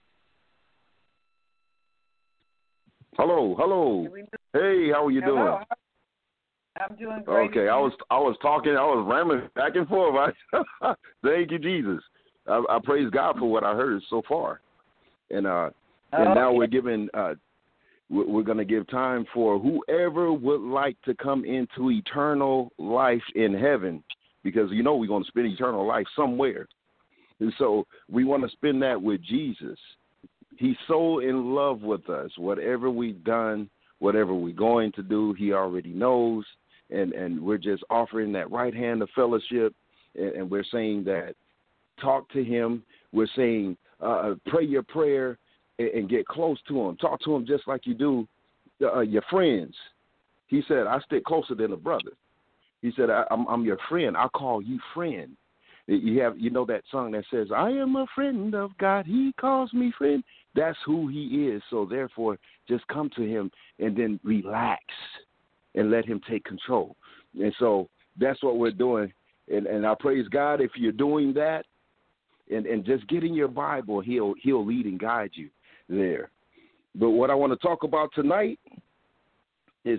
Hello. Hey, how are you doing? I'm doing great. Okay, I was talking, I was rambling back and forth. Thank you, Jesus. I praise God for what I heard so far, and now we're giving. We're going to give time for whoever would like to come into eternal life in heaven, because we're going to spend eternal life somewhere, and so we want to spend that with Jesus. He's so in love with us. Whatever we've done, whatever we're going to do, he already knows, and we're just offering that right hand of fellowship, and we're saying that talk to him. We're saying pray your prayer and get close to him. Talk to him just like you do your friends. He said, I stick closer than a brother. He said, I'm your friend. I call you friend. You know that song that says, I am a friend of God. He calls me friend. That's who he is. So therefore, just come to him and then relax and let him take control. And so that's what we're doing. And I praise God if you're doing that and just get in your Bible, he'll lead and guide you there. But what I want to talk about tonight is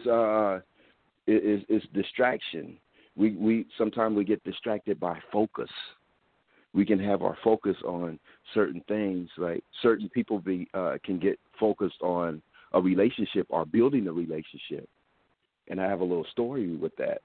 distraction. We sometimes we get distracted by focus. We can have our focus on certain things, like certain people can get focused on a relationship or building a relationship. And I have a little story with that.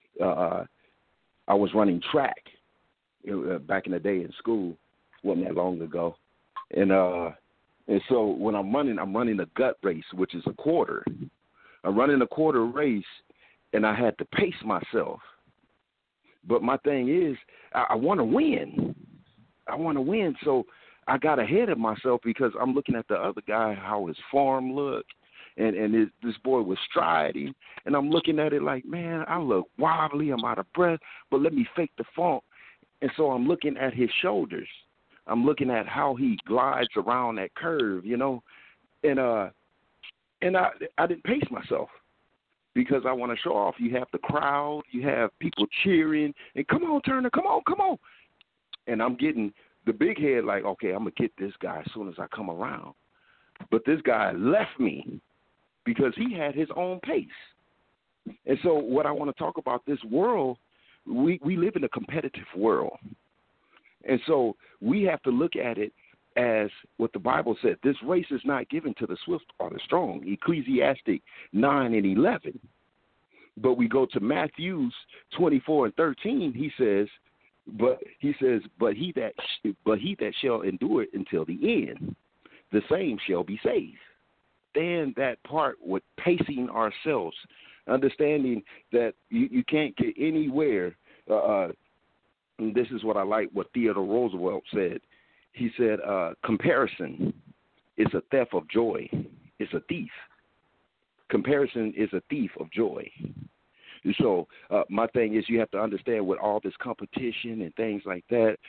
I was running track back in the day in school, wasn't that long ago, and so when I'm running a gut race, which is a quarter. I'm running a quarter race, and I had to pace myself. But my thing is, I want to win. So I got ahead of myself because I'm looking at the other guy, how his form looked, and this boy was striding, and I'm looking at it like, man, I look wobbly, I'm out of breath, but let me fake the funk. And so I'm looking at his shoulders. I'm looking at how he glides around that curve, and I didn't pace myself because I want to show off. You have the crowd, you have people cheering, and come on, Turner, come on. And I'm getting the big head like, okay, I'm going to get this guy as soon as I come around. But this guy left me because he had his own pace. And so what I want to talk about, this world, we live in a competitive world. And so we have to look at it as what the Bible said. This race is not given to the swift or the strong, Ecclesiastic 9:11. But we go to Matthew 24:13. He says, but he that shall endure it until the end, the same shall be saved. Then that part with pacing ourselves, understanding that you can't get anywhere. And this is what I like what Theodore Roosevelt said. He said, comparison is a theft of joy. It's a thief. Comparison is a thief of joy. So my thing is, you have to understand with all this competition and things like that,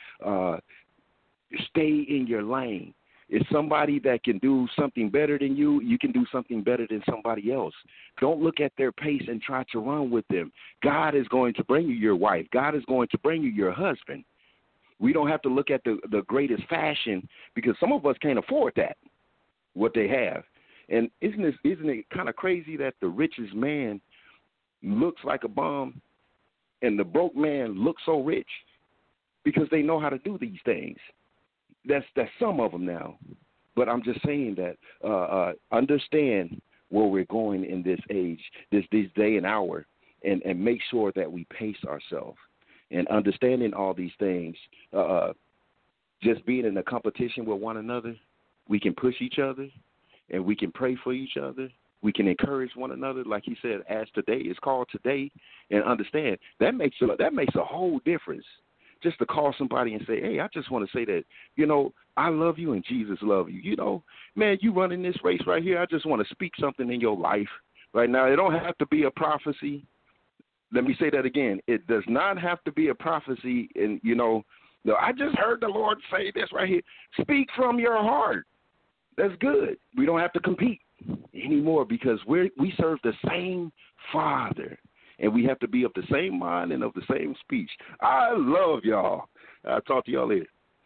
stay in your lane. If somebody that can do something better than you, you can do something better than somebody else. Don't look at their pace and try to run with them. God is going to bring you your wife. God is going to bring you your husband. We don't have to look at the greatest fashion, because some of us can't afford that, what they have. And isn't it kind of crazy that the richest man looks like a bum and the broke man looks so rich? Because they know how to do these things. That's some of them now. But I'm just saying that understand where we're going in this age, this day and hour, and make sure that we pace ourselves. And understanding all these things, just being in a competition with one another, we can push each other, and we can pray for each other, We can encourage one another, like he said, as today is called today, and understand that makes a whole difference. Just to call somebody and say, hey, I just want to say that, I love you and Jesus love you. Man, you running this race right here. I just want to speak something in your life right now. It don't have to be a prophecy. Let me say that again. It does not have to be a prophecy. And, I just heard the Lord say this right here. Speak from your heart. That's good. We don't have to compete anymore because we serve the same Father, and we have to be of the same mind and of the same speech. I love y'all. I'll talk to y'all later.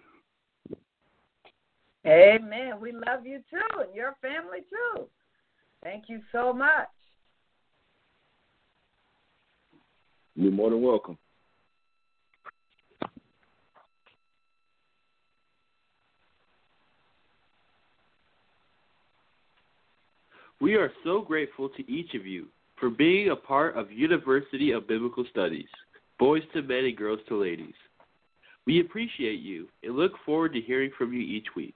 Amen. We love you too, and your family too. Thank you so much. You're more than welcome. We are so grateful to each of you for being a part of University of Biblical Studies, Boys to Men and Girls to Ladies. We appreciate you and look forward to hearing from you each week.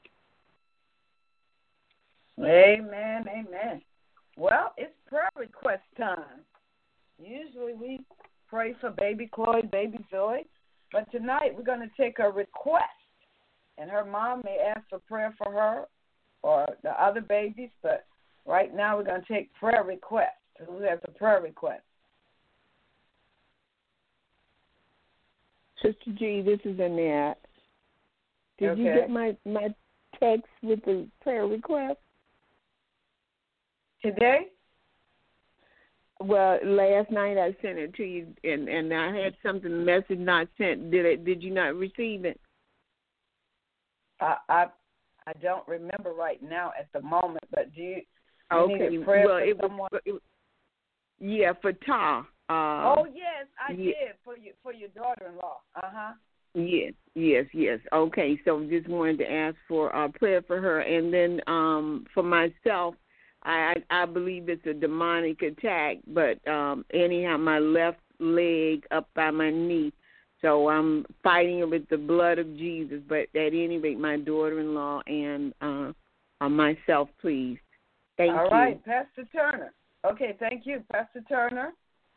Amen, amen. Well, it's prayer request time. Usually we pray for baby Chloe, baby Zoe, but tonight we're going to take a request, and her mom may ask for prayer for her or the other babies, but right now we're going to take prayer requests. Who has a prayer request? Sister G, this is Annette. Did you get my text with the prayer request? Today? Well, last night I sent it to you, and I had something, message not sent. Did you not receive it? I don't remember right now at the moment, but do you need a prayer for someone? Yeah, for Ta. Yes, I did for your daughter-in-law. Yes. Okay, so just wanted to ask for prayer for her, and then for myself, I believe it's a demonic attack, but anyhow, my left leg up by my knee, so I'm fighting it with the blood of Jesus. But at any rate, my daughter-in-law and myself, please. Thank you. All right, Pastor Turner. Okay, thank you, Pastor Turner.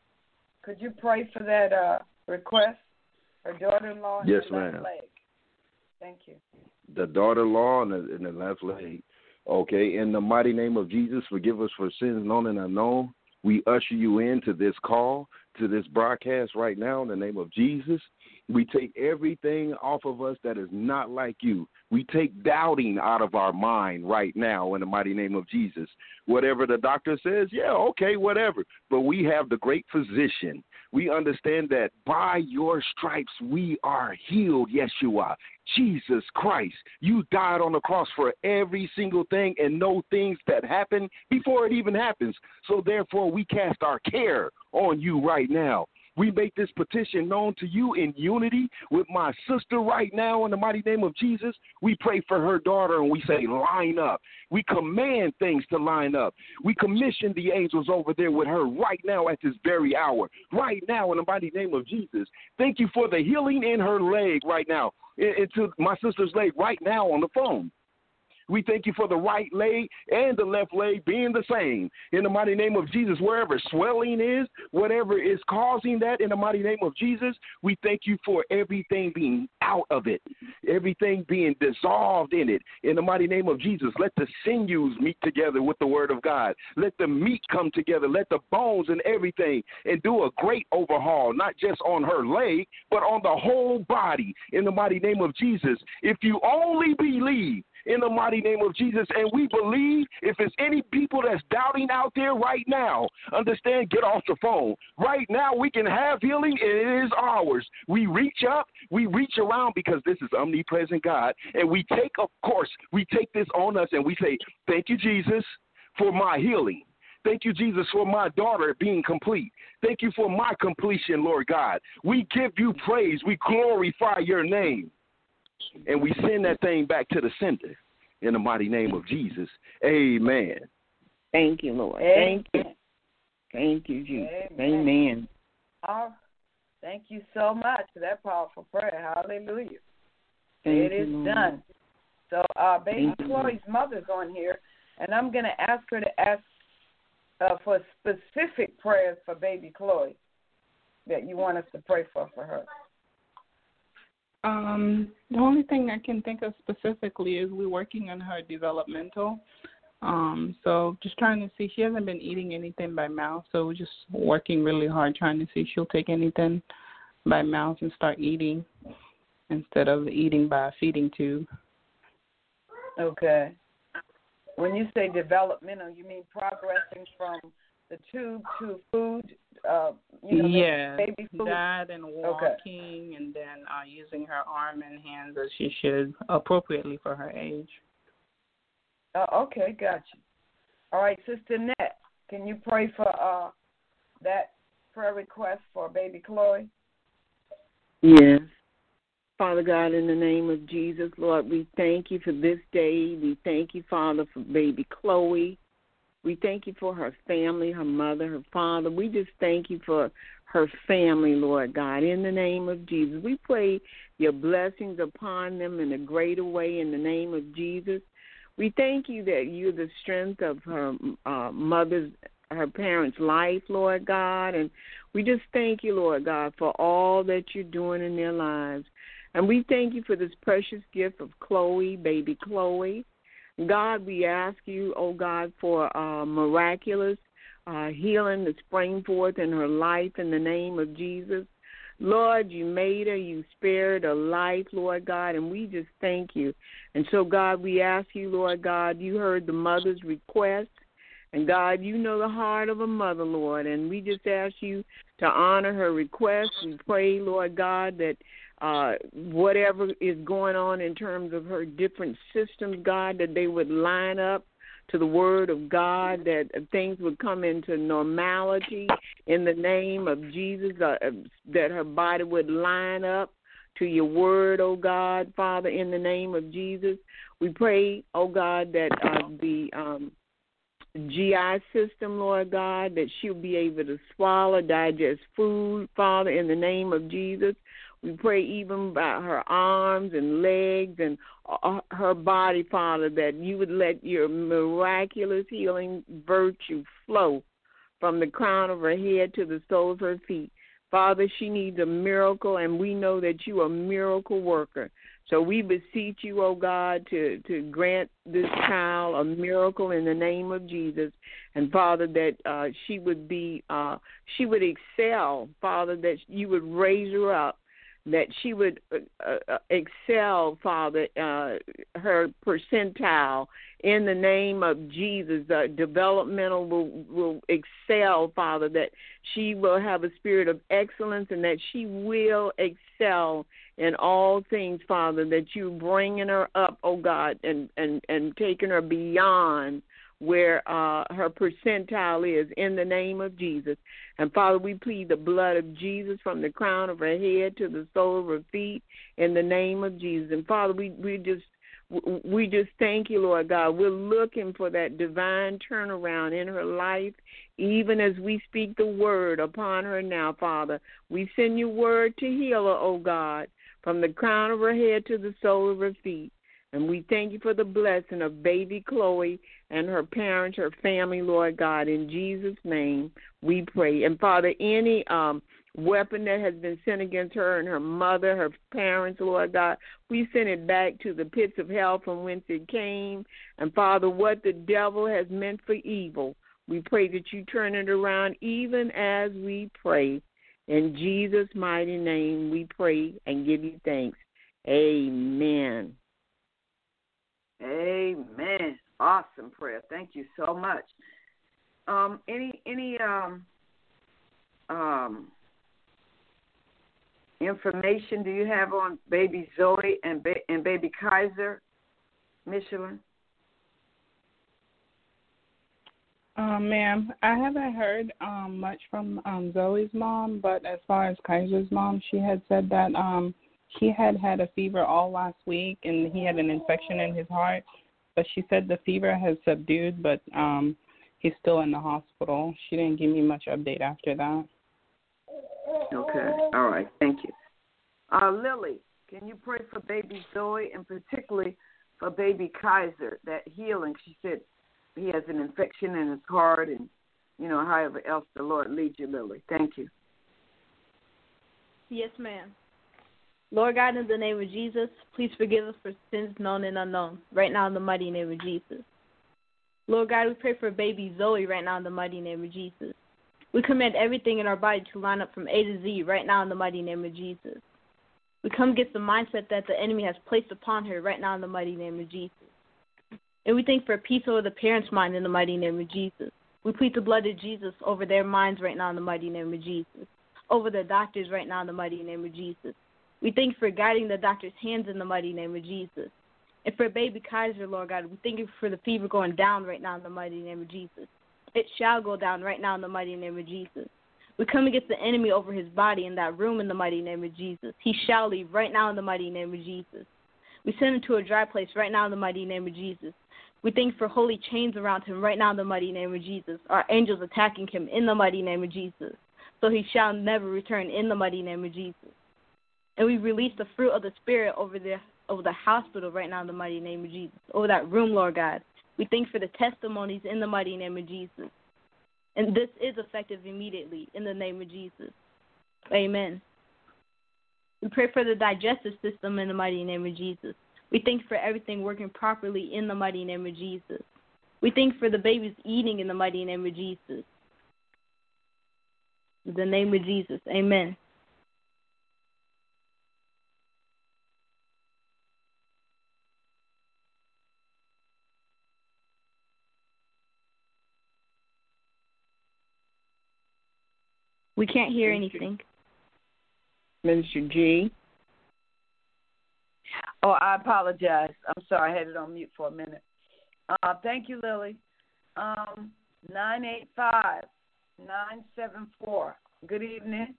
Could you pray for that request? Her daughter-in-law and yes, the left ma'am. leg. Thank you. The daughter-in-law and the left leg. Okay, in the mighty name of Jesus, forgive us for sins known and unknown. We usher you into this call, to this broadcast right now in the name of Jesus. We take everything off of us that is not like you. We take doubting out of our mind right now in the mighty name of Jesus. Whatever the doctor says, yeah, okay, whatever. But we have the great physician. We understand that by your stripes we are healed, Yeshua. Jesus Christ, you died on the cross for every single thing and know things that happen before it even happens. So therefore we cast our care on you right now. We make this petition known to you in unity with my sister right now in the mighty name of Jesus. We pray for her daughter and we say, line up. We command things to line up. We commission the angels over there with her right now at this very hour, right now in the mighty name of Jesus. Thank you for the healing in her leg right now, into my sister's leg right now on the phone. We thank you for the right leg and the left leg being the same. In the mighty name of Jesus, wherever swelling is, whatever is causing that, in the mighty name of Jesus, we thank you for everything being out of it, everything being dissolved in it. In the mighty name of Jesus, let the sinews meet together with the word of God. Let the meat come together. Let the bones and everything, and do a great overhaul, not just on her leg, but on the whole body. In the mighty name of Jesus, if you only believe, in the mighty name of Jesus, and we believe, if there's any people that's doubting out there right now, understand, get off the phone. Right now we can have healing, and it is ours. We reach up, we reach around, because this is omnipresent God, and we take, of course, we take this on us, and we say, thank you, Jesus, for my healing. Thank you, Jesus, for my daughter being complete. Thank you for my completion, Lord God. We give you praise. We glorify your name. And we send that thing back to the sender in the mighty name of Jesus. Amen. Thank you, Lord. Amen. Thank you. Thank you, Jesus. Amen. Oh, thank you so much for that powerful prayer. Hallelujah. It is done. So baby Chloe's mother's on here, and I'm going to ask her to ask for specific prayers for baby Chloe that you want us to pray for her? The only thing I can think of specifically is we're working on her developmental. So just trying to see, she hasn't been eating anything by mouth, so we're just working really hard trying to see if she'll take anything by mouth and start eating instead of eating by a feeding tube. Okay. When you say developmental, you mean progressing from the tube to food? Baby food? That and walking, and then using her arm and hands as she should appropriately for her age. Okay, gotcha. All right, Sister Nett, can you pray for that prayer request for baby Chloe? Yes. Father God, in the name of Jesus, Lord, we thank you for this day. We thank you, Father, for baby Chloe. We thank you for her family, her mother, her father. We just thank you for her family, Lord God. In the name of Jesus, we pray your blessings upon them in a greater way in the name of Jesus. We thank you that you're the strength of her her parents' life, Lord God. And we just thank you, Lord God, for all that you're doing in their lives. And we thank you for this precious gift of Chloe, baby Chloe. God, we ask you, oh God, for miraculous healing to spring forth in her life in the name of Jesus. Lord, you made her, you spared her life, Lord God, and we just thank you. And so, God, we ask you, Lord God, you heard the mother's request. And, God, you know the heart of a mother, Lord, and we just ask you to honor her request. We pray, Lord God, that whatever is going on in terms of her different systems, God, that they would line up to the word of God, that things would come into normality in the name of Jesus, that her body would line up to your word, oh God, Father, in the name of Jesus. We pray, oh God, that the GI system, Lord God, that she'll be able to swallow, digest food, Father, in the name of Jesus. We pray even about her arms and legs and her body, Father, that you would let your miraculous healing virtue flow from the crown of her head to the soles of her feet. Father, she needs a miracle, and we know that you are a miracle worker. So we beseech you, oh God, to grant this child a miracle in the name of Jesus. And, Father, that she would excel, Father, that you would raise her up, that she would excel, Father, her percentile in the name of Jesus. Developmental will excel, Father, that she will have a spirit of excellence and that she will excel in all things, Father, that you're bringing her up, oh God, and taking her beyond where her percentile is in the name of Jesus. And, Father, we plead the blood of Jesus from the crown of her head to the sole of her feet in the name of Jesus. And, Father, we just thank you, Lord God. We're looking for that divine turnaround in her life, even as we speak the word upon her now, Father. We send your word to heal her, oh God, from the crown of her head to the sole of her feet. And we thank you for the blessing of baby Chloe and her parents, her family, Lord God. In Jesus' name we pray. And, Father, any weapon that has been sent against her and her mother, her parents, Lord God, we send it back to the pits of hell from whence it came. And, Father, what the devil has meant for evil, we pray that you turn it around even as we pray. In Jesus' mighty name we pray and give you thanks. Amen. Amen. Awesome prayer. Thank you so much. Any information do you have on baby Zoe and baby Kaiser, Michelin? Ma'am, I haven't heard much from Zoe's mom, but as far as Kaiser's mom, she had said that he had a fever all last week and he had an infection in his heart. But she said the fever has subdued, but he's still in the hospital. She didn't give me much update after that. Okay. All right. Thank you. Lily, can you pray for baby Zoe and particularly for baby Kaiser, that healing? She said he has an infection in his heart and however else the Lord leads you, Lily. Thank you. Yes, ma'am. Lord God, in the name of Jesus, please forgive us for sins known and unknown, right now in the mighty name of Jesus. Lord God, we pray for baby Zoe right now in the mighty name of Jesus. We command everything in our body to line up from A to Z right now in the mighty name of Jesus. We come against the mindset that the enemy has placed upon her right now in the mighty name of Jesus. And we thank for peace over the parents' mind in the mighty name of Jesus. We plead the blood of Jesus over their minds right now in the mighty name of Jesus, over the doctors right now in the mighty name of Jesus. We thank you for guiding the doctor's hands in the mighty name of Jesus. And for baby Kaiser, Lord God, we thank you for the fever going down right now in the mighty name of Jesus. It shall go down right now in the mighty name of Jesus. We come against the enemy over his body in that room in the mighty name of Jesus. He shall leave right now in the mighty name of Jesus. We send him to a dry place right now in the mighty name of Jesus. We thank you for holy chains around him right now in the mighty name of Jesus. Our angels attacking him in the mighty name of Jesus. So he shall never return in the mighty name of Jesus. And we release the fruit of the Spirit over the hospital right now in the mighty name of Jesus, over that room, Lord God. We thank you for the testimonies in the mighty name of Jesus. And this is effective immediately in the name of Jesus. Amen. We pray for the digestive system in the mighty name of Jesus. We thank you for everything working properly in the mighty name of Jesus. We thank you for the babies eating in the mighty name of Jesus. In the name of Jesus. Amen. We can't hear anything. Minister G. Oh, I apologize. I'm sorry. I had it on mute for a minute. Thank you, Lily. 985-974. Good evening.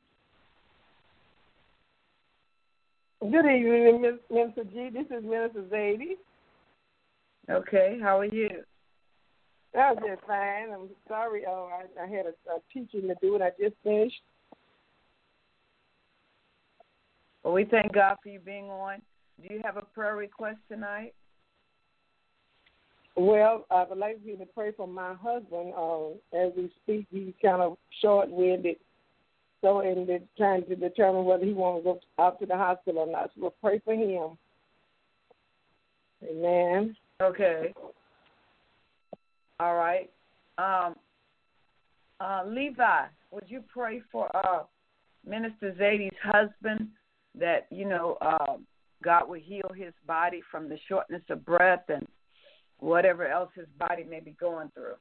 Good evening, Minister G. This is Minister Zadie. Okay, how are you? I was just fine. I'm sorry. I had a teaching to do, and I just finished. Well, we thank God for you being on. Do you have a prayer request tonight? Well, I would like you to pray for my husband. As we speak, he's kind of short-winded, so in trying to determine whether he wants to go out to the hospital or not. So we'll pray for him. Amen. Okay. All right. Levi, would you pray for Minister Zadie's husband that, God will heal his body from the shortness of breath and whatever else his body may be going through?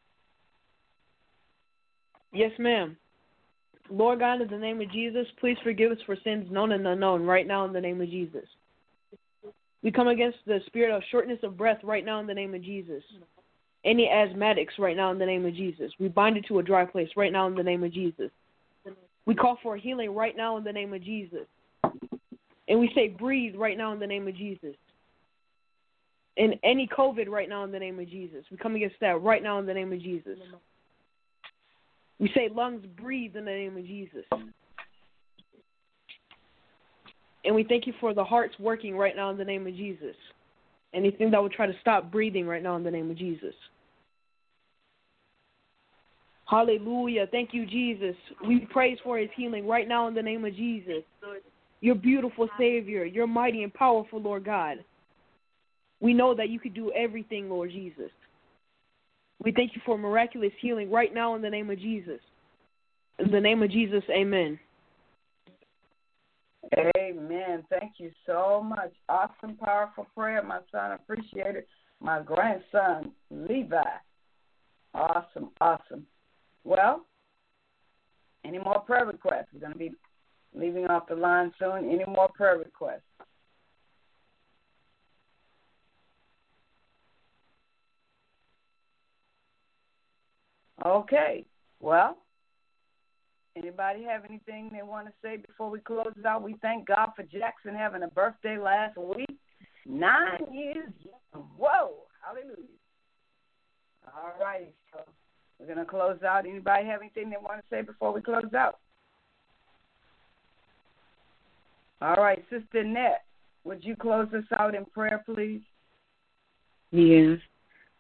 Yes, ma'am. Lord God, in the name of Jesus, please forgive us for sins known and unknown right now in the name of Jesus. We come against the spirit of shortness of breath right now in the name of Jesus. Any asthmatics right now in the name of Jesus. We bind it to a dry place right now in the name of Jesus. We call for healing right now in the name of Jesus. And we say breathe right now in the name of Jesus. And any COVID right now in the name of Jesus. We come against that right now in the name of Jesus. We say lungs breathe in the name of Jesus. And we thank you for the hearts working right now in the name of Jesus. Anything that would try to stop breathing right now in the name of Jesus. Hallelujah. Thank you, Jesus. We praise for his healing right now in the name of Jesus. Your beautiful Savior. You're mighty and powerful, Lord God. We know that you could do everything, Lord Jesus. We thank you for miraculous healing right now in the name of Jesus. In the name of Jesus, amen. Amen. Thank you so much. Awesome, powerful prayer, my son. Appreciate it. My grandson, Levi. Awesome, awesome. Well, any more prayer requests? We're going to be leaving off the line soon. Any more prayer requests? Okay. Well, anybody have anything they want to say before we close it out? We thank God for Jackson having a birthday last week. 9 years young. Whoa. Hallelujah. All right. So we're going to close out. Anybody have anything they want to say before we close out? All right. Sister Annette, would you close us out in prayer, please? Yes.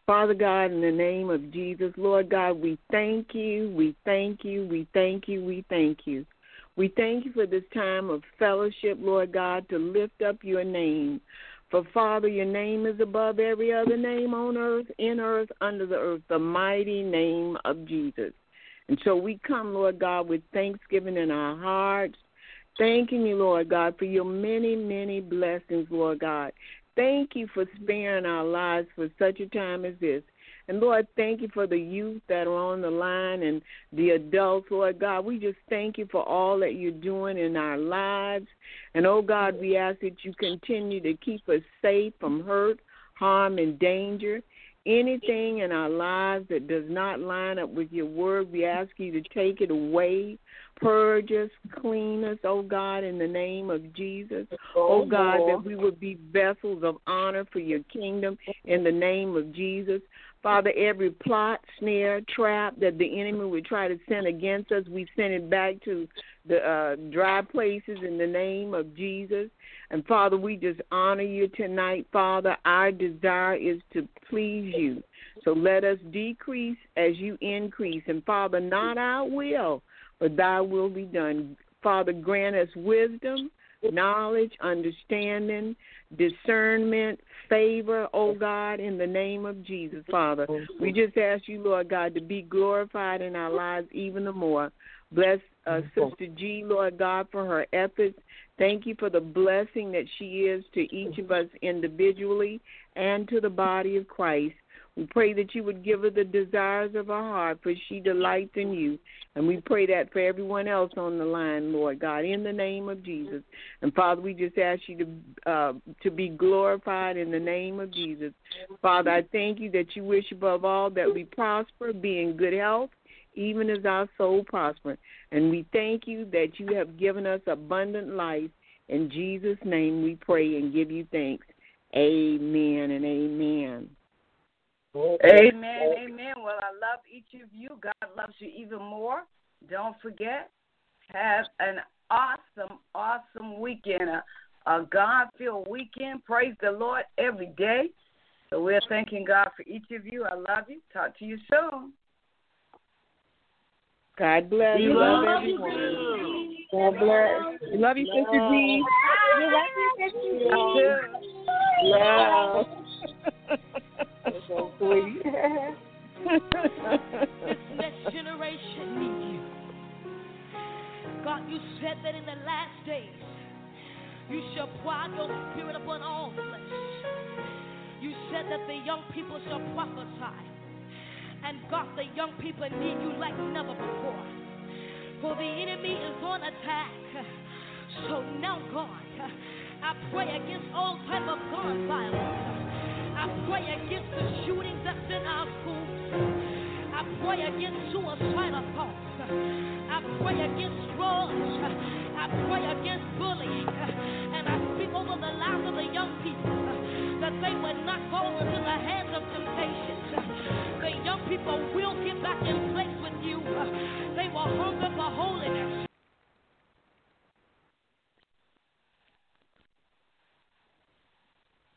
Father God, in the name of Jesus, Lord God, we thank you, we thank you, we thank you, we thank you. We thank you for this time of fellowship, Lord God, to lift up your name. For, Father, your name is above every other name on earth, in earth, under the earth, the mighty name of Jesus. And so we come, Lord God, with thanksgiving in our hearts, thanking you, Lord God, for your many, many blessings, Lord God. Thank you for sparing our lives for such a time as this. And, Lord, thank you for the youth that are on the line and the adults, Lord God. We just thank you for all that you're doing in our lives. And, oh, God, we ask that you continue to keep us safe from hurt, harm, and danger. Anything in our lives that does not line up with your word, we ask you to take it away. Purge us, clean us, oh God, in the name of Jesus. Oh God, that we would be vessels of honor for your kingdom in the name of Jesus. Father, every plot, snare, trap that the enemy would try to send against us, we send it back to the dry places in the name of Jesus. And Father, we just honor you tonight, Father. Our desire is to please you. So let us decrease as you increase. And Father, not our will, but thy will be done. Father, grant us wisdom, knowledge, understanding, discernment, favor, oh God, in the name of Jesus, Father. We just ask you, Lord God, to be glorified in our lives even the more. Bless Sister G, Lord God, for her efforts. Thank you for the blessing that she is to each of us individually and to the body of Christ. We pray that you would give her the desires of her heart, for she delights in you. And we pray that for everyone else on the line, Lord God, in the name of Jesus. And, Father, we just ask you to be glorified in the name of Jesus. Father, I thank you that you wish above all that we prosper, be in good health, even as our soul prosper. And we thank you that you have given us abundant life. In Jesus' name we pray and give you thanks. Amen and amen. Amen, amen. Well, I love each of you. God loves you even more. Don't forget, have an awesome, awesome weekend, a God-filled weekend. Praise the Lord every day. So we're thanking God for each of you. I love you. Talk to you soon. God bless. We love love everyone. you. God bless. We love you, Sister G. We love you, Sister G. Love. So sweet. This next generation needs you. God, you said that in the last days you shall pour out your spirit upon all flesh. You said that the young people shall prophesy. And God, the young people need you like never before. For the enemy is on attack. So now, God, I pray against all type of gun violence. I pray against the shootings that's in our schools. I pray against suicidal thoughts. I pray against drugs. I pray against bullying. And I speak over the lives of the young people that they would not fall into the hands of temptations. The young people will get back in place with you. They will hunger for holiness.